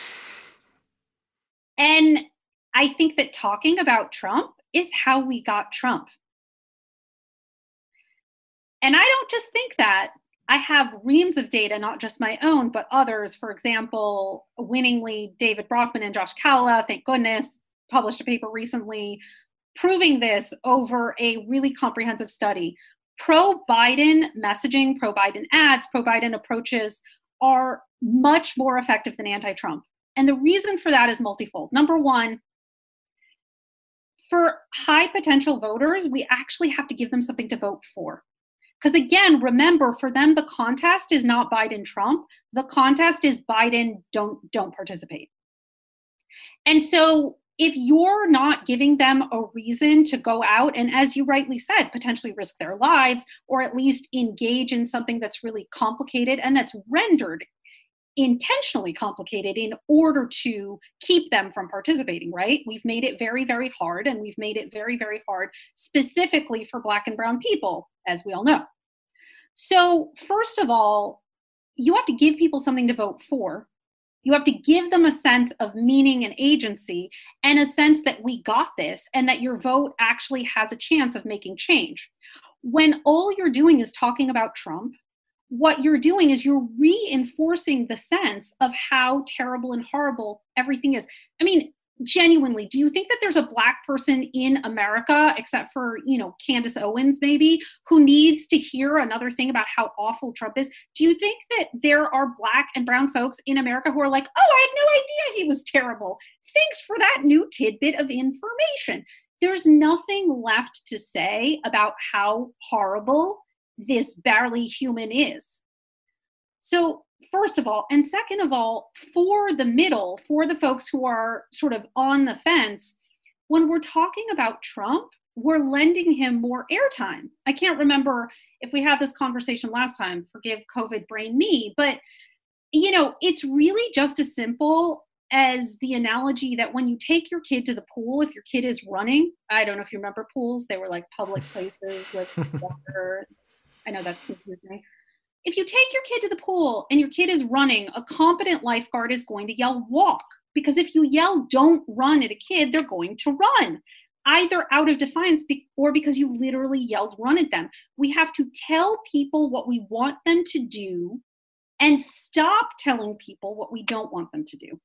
Speaker 12: And I think that talking about Trump is how we got Trump. And I don't just think that. I have reams of data, not just my own, but others. For example, winningly, David Brockman and Josh Calla, thank goodness, published a paper recently proving this over a really comprehensive study. Pro-Biden messaging, pro-Biden ads, pro-Biden approaches are much more effective than anti-Trump. And the reason for that is multifold. Number one, for high potential voters, we actually have to give them something to vote for. Because again, remember, for them, the contest is not Biden-Trump. The contest is Biden, don't, don't participate. And so if you're not giving them a reason to go out and, as you rightly said, potentially risk their lives, or at least engage in something that's really complicated and that's rendered intentionally complicated in order to keep them from participating, right? We've made it very, very hard, and we've made it very, very hard specifically for Black and brown people, as we all know. So first of all, you have to give people something to vote for. You have to give them a sense of meaning and agency, and a sense that we got this and that your vote actually has a chance of making change. When all you're doing is talking about Trump, what you're doing is you're reinforcing the sense of how terrible and horrible everything is. I mean, genuinely, do you think that there's a Black person in America, except for, you know, Candace Owens maybe, who needs to hear another thing about how awful Trump is? Do you think that there are Black and brown folks in America who are like, oh, I had no idea he was terrible. Thanks for that new tidbit of information. There's nothing left to say about how horrible this barely human is. So first of all, and second of all, for the middle, for the folks who are sort of on the fence, when we're talking about Trump, we're lending him more airtime. I can't remember if we had this conversation last time, forgive COVID brain me, but you know, it's really just as simple as the analogy that when you take your kid to the pool, if your kid is running, I don't know if you remember pools, they were like public places with water. I know that's confusing me. If you take your kid to the pool and your kid is running, a competent lifeguard is going to yell, walk. Because if you yell, don't run at a kid, they're going to run, either out of defiance or because you literally yelled, run at them. We have to tell people what we want them to do and stop telling people what we don't want them to do.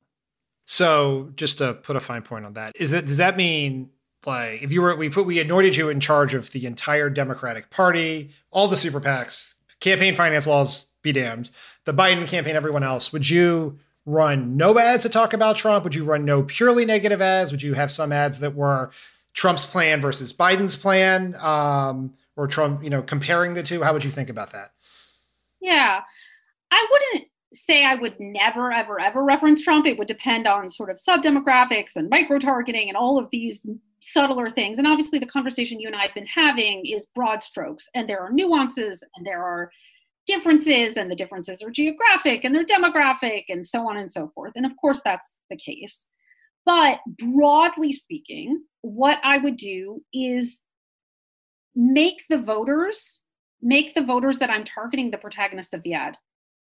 Speaker 5: So just to put a fine point on that, is that, does that mean, like, if you were, we put, we anointed you in charge of the entire Democratic Party, all the super PACs, campaign finance laws be damned, the Biden campaign, everyone else, would you run no ads to talk about Trump? Would you run no purely negative ads? Would you have some ads that were Trump's plan versus Biden's plan, um, or Trump, you know, comparing the two? How would you think about that?
Speaker 12: Yeah, I wouldn't say I would never, ever, ever reference Trump. It would depend on sort of sub-demographics and micro-targeting and all of these subtler things. And obviously the conversation you and I have been having is broad strokes, and there are nuances and there are differences, and the differences are geographic and they're demographic and so on and so forth. And of course that's the case. But broadly speaking, what I would do is make the voters, make the voters that I'm targeting the protagonist of the ad.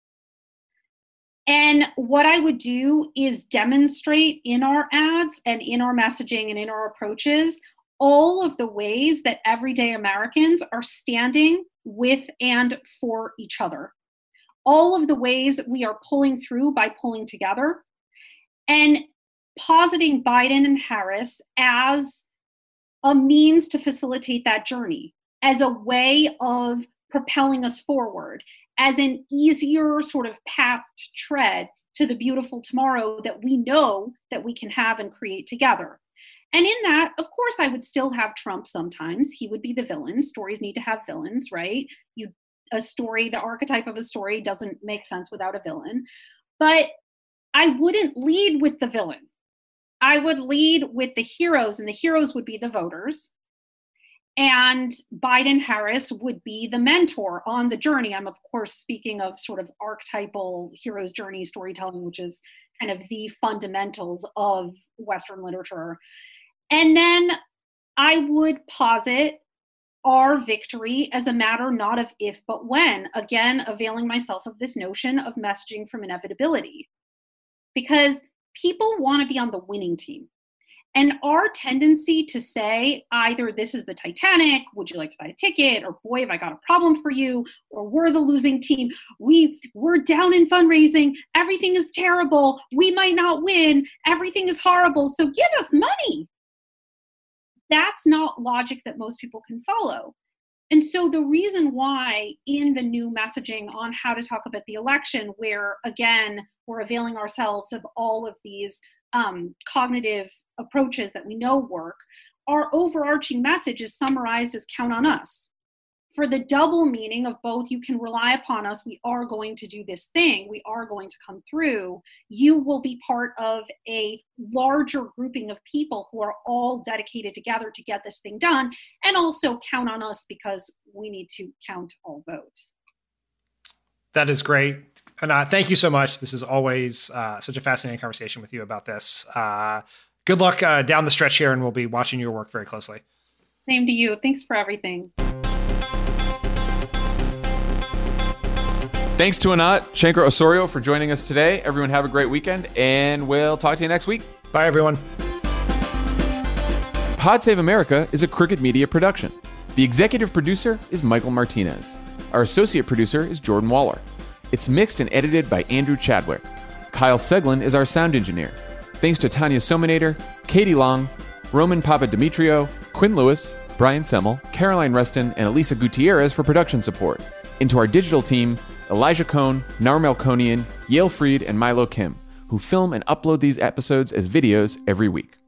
Speaker 12: And what I would do is demonstrate in our ads and in our messaging and in our approaches all of the ways that everyday Americans are standing with and for each other. All of the ways we are pulling through by pulling together, and positing Biden and Harris as a means to facilitate that journey, as a way of propelling us forward, as an easier sort of path to tread to the beautiful tomorrow that we know that we can have and create together. And in that, of course, I would still have Trump sometimes. He would be the villain. Stories need to have villains, right? You, a story, the archetype of a story doesn't make sense without a villain. But I wouldn't lead with the villain. I would lead with the heroes, and the heroes would be the voters. And Biden Harris would be the mentor on the journey. I'm, of course, speaking of sort of archetypal hero's journey storytelling, which is kind of the fundamentals of Western literature. And then I would posit our victory as a matter not of if, but when, again, availing myself of this notion of messaging from inevitability. Because people want to be on the winning team. And our tendency to say either this is the Titanic, would you like to buy a ticket, or boy, have I got a problem for you, or we're the losing team, we, we're down in fundraising, everything is terrible, we might not win, everything is horrible, so give us money. That's not logic that most people can follow. And so the reason why in the new messaging on how to talk about the election, where again, we're availing ourselves of all of these um, cognitive approaches that we know work, our overarching message is summarized as count on us. For the double meaning of both, you can rely upon us, we are going to do this thing, we are going to come through, you will be part of a larger grouping of people who are all dedicated together to get this thing done, and also count on us because we need to count all votes.
Speaker 5: That is great. Anat, thank you so much. This is always uh, such a fascinating conversation with you about this. Uh, good luck uh, down the stretch here, and we'll be watching your work very closely.
Speaker 12: Same to you. Thanks for everything.
Speaker 4: Thanks to Anat Shenker-Osorio for joining us today. Everyone have a great weekend, and we'll talk to you next week.
Speaker 5: Bye, everyone.
Speaker 4: Pod Save America is a Crooked Media production. The executive producer is Michael Martinez. Our associate producer is Jordan Waller. It's mixed and edited by Andrew Chadwick. Kyle Seglin is our sound engineer. Thanks to Tanya Sominator, Katie Long, Roman Papadimitriou, Quinn Lewis, Brian Semmel, Caroline Reston, and Elisa Gutierrez for production support. And to our digital team, Elijah Cohn, Nar Melkonian, Yale Freed, and Milo Kim, who film and upload these episodes as videos every week.